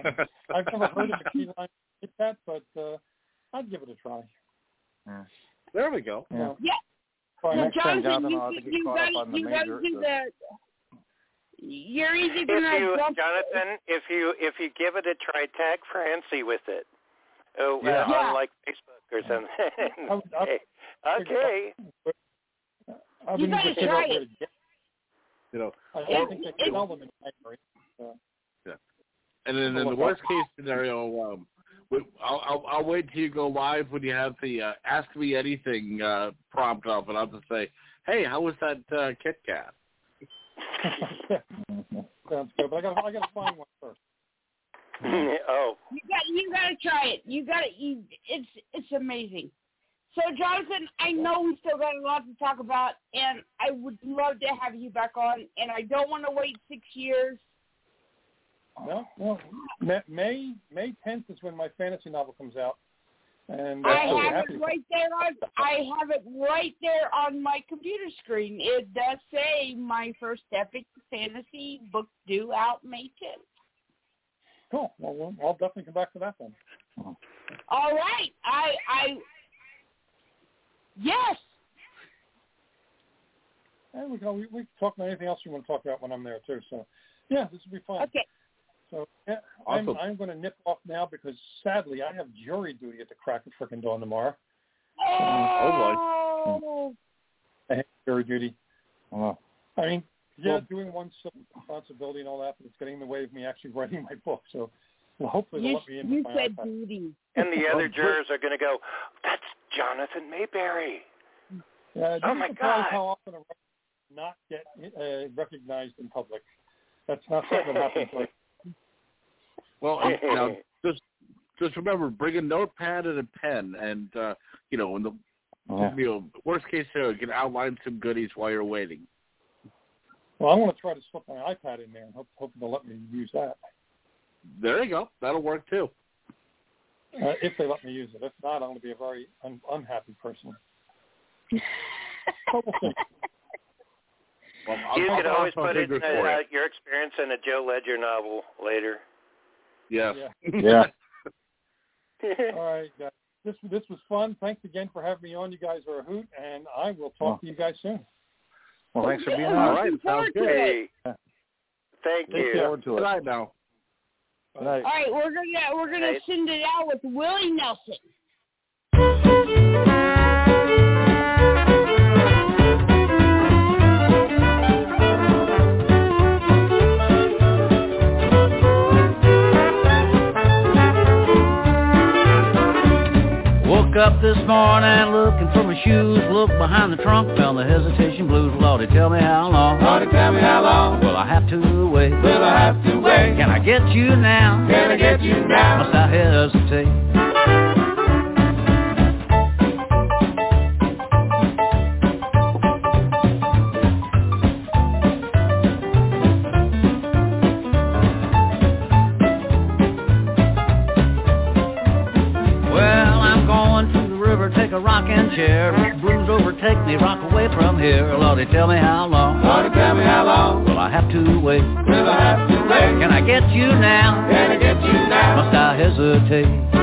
I've never heard of a key lime Kit Kat, but uh, I'd give it a try. Yeah. There we go. Yeah. Yeah. Well, So next time, Jonathan, Jonathan, you, I'll have to get you caught got up on the you got major. to do the. You're either If gonna you, jump. Jonathan, if you if you give it a try, tag Francie with it. Oh, Yeah. uh, Yeah. on like Facebook or something. I would- I would- okay. I've You been gotta able to figure try out where it. to get. You know, I It- don't think they it- can sell them in January. So. and then in the worst case scenario, um, we- I'll, I'll, I'll wait till you go live when you have the uh, Ask Me Anything uh, prompt up, and I'll just say, hey, how was that uh, Kit Kat? Sounds good, but I got I got to find one first. Oh. You got you got to try it. You got to. You, it's it's amazing. So Jonathan, I know we still got a lot to talk about, and I would love to have you back on. And I don't want to wait six years. No, no. May May May tenth is when my fantasy novel comes out, and I I'll be have happy it to- right there on. I have it right there on my computer screen. It does say my first epic fantasy book due out May tenth. Cool. Well, well, I'll definitely come back to that then. All right. I I yes. And we can we, we can talk about anything else you want to talk about when I'm there too. So, yeah, this will be fun. Okay. So yeah, Awesome. I'm I'm going to nip off now because sadly I have jury duty at the crack of frickin' dawn tomorrow. Oh. I have jury duty. Oh. I mean, yeah, Well- doing one's responsibility and all that, but it's getting in the way of me actually writing my book. So, well, hopefully they'll You, let me in you with my said iPad. duty. And the other jurors are going to go, that's Jonathan Mayberry. Yeah, Oh, you'd my be surprised God. how often a writer does not get uh, recognized in public. That's not something that happens like. Well, and, you know, just just remember, bring a notepad and a pen, and uh, you know, in the Yeah. you know, worst case scenario, you can outline some goodies while you're waiting. Well, I want to try to slip my iPad in there and hope, hope they'll let me use that. There you go. That'll work too. Uh, if they let me use it. If not, I'm going to be a very un- unhappy person. But we'll see. Well, I'll, You I'll could cross always my put it, fingers uh, for uh, you. your experience in a Joe Ledger novel later. Yes. Yeah. Yeah. All right, guys. This this was fun. Thanks again for having me on. You guys are a hoot, and I will talk Oh. to you guys soon. Well, thanks for being I'm on. All right. looking Sounds forward to good. it. Hey, thank Look you. forward to Good it. night now. Good night. All right, we're gonna we're gonna Right. send it out with Willie Nelson. Woke up this morning looking for my shoes. Looked behind the trunk, found the hesitation blues. Lordy, tell me how long. Lordy, tell me how long Will I have to wait? will I have to wait? Can I get you now? Can I get you now? Must I hesitate? Well, I'm going to the river, take a rocking chair. Blues overtake me, rock away from here. Lordy, tell me how long. Lordy, tell me how long Will I have to wait? will I have to wait? Can I get you now? Can I get you now? Must I hesitate?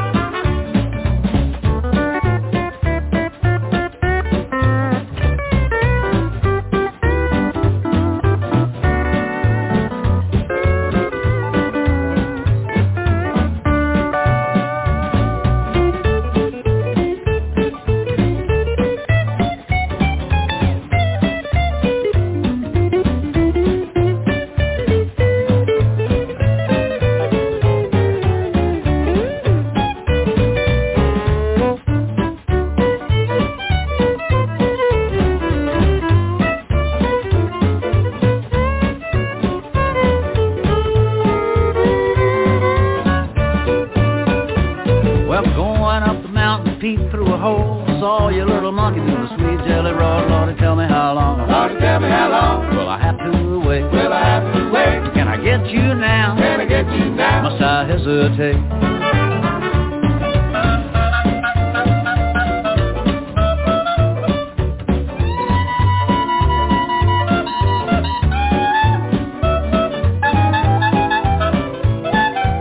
Well, going up the mountain, peeped through a hole. Saw your little monkey do a sweet jelly roll. Lordy, tell me how long. Lordy, tell me how long Will I have to wait? will I have to wait? Can I get you now? Can I get you now? Must I hesitate?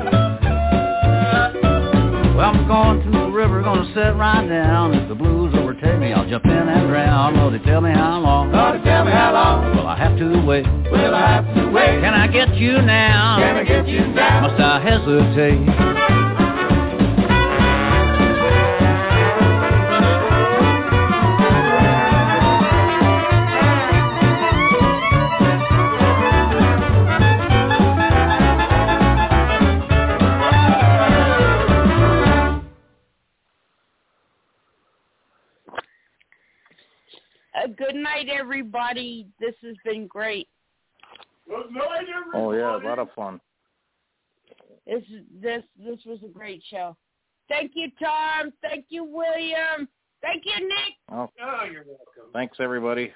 Well, I'm going to the river, gonna sit right down. If the blues overtake hesitate me, I'll jump in and drown. Lordy, tell me how long. Lordy, tell me how long. Will I have to wait? Will I have to wait? Can I get you now? Can I get you now? Must I hesitate? Uh, good night, everybody. This has been great. Good night, everybody. Oh yeah, a lot of fun. This this this was a great show. Thank you, Tom. Thank you, William. Thank you, Nick. Oh, Oh, you're welcome. thanks everybody.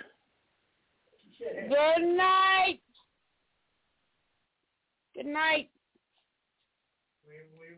Good night. Good night. We, we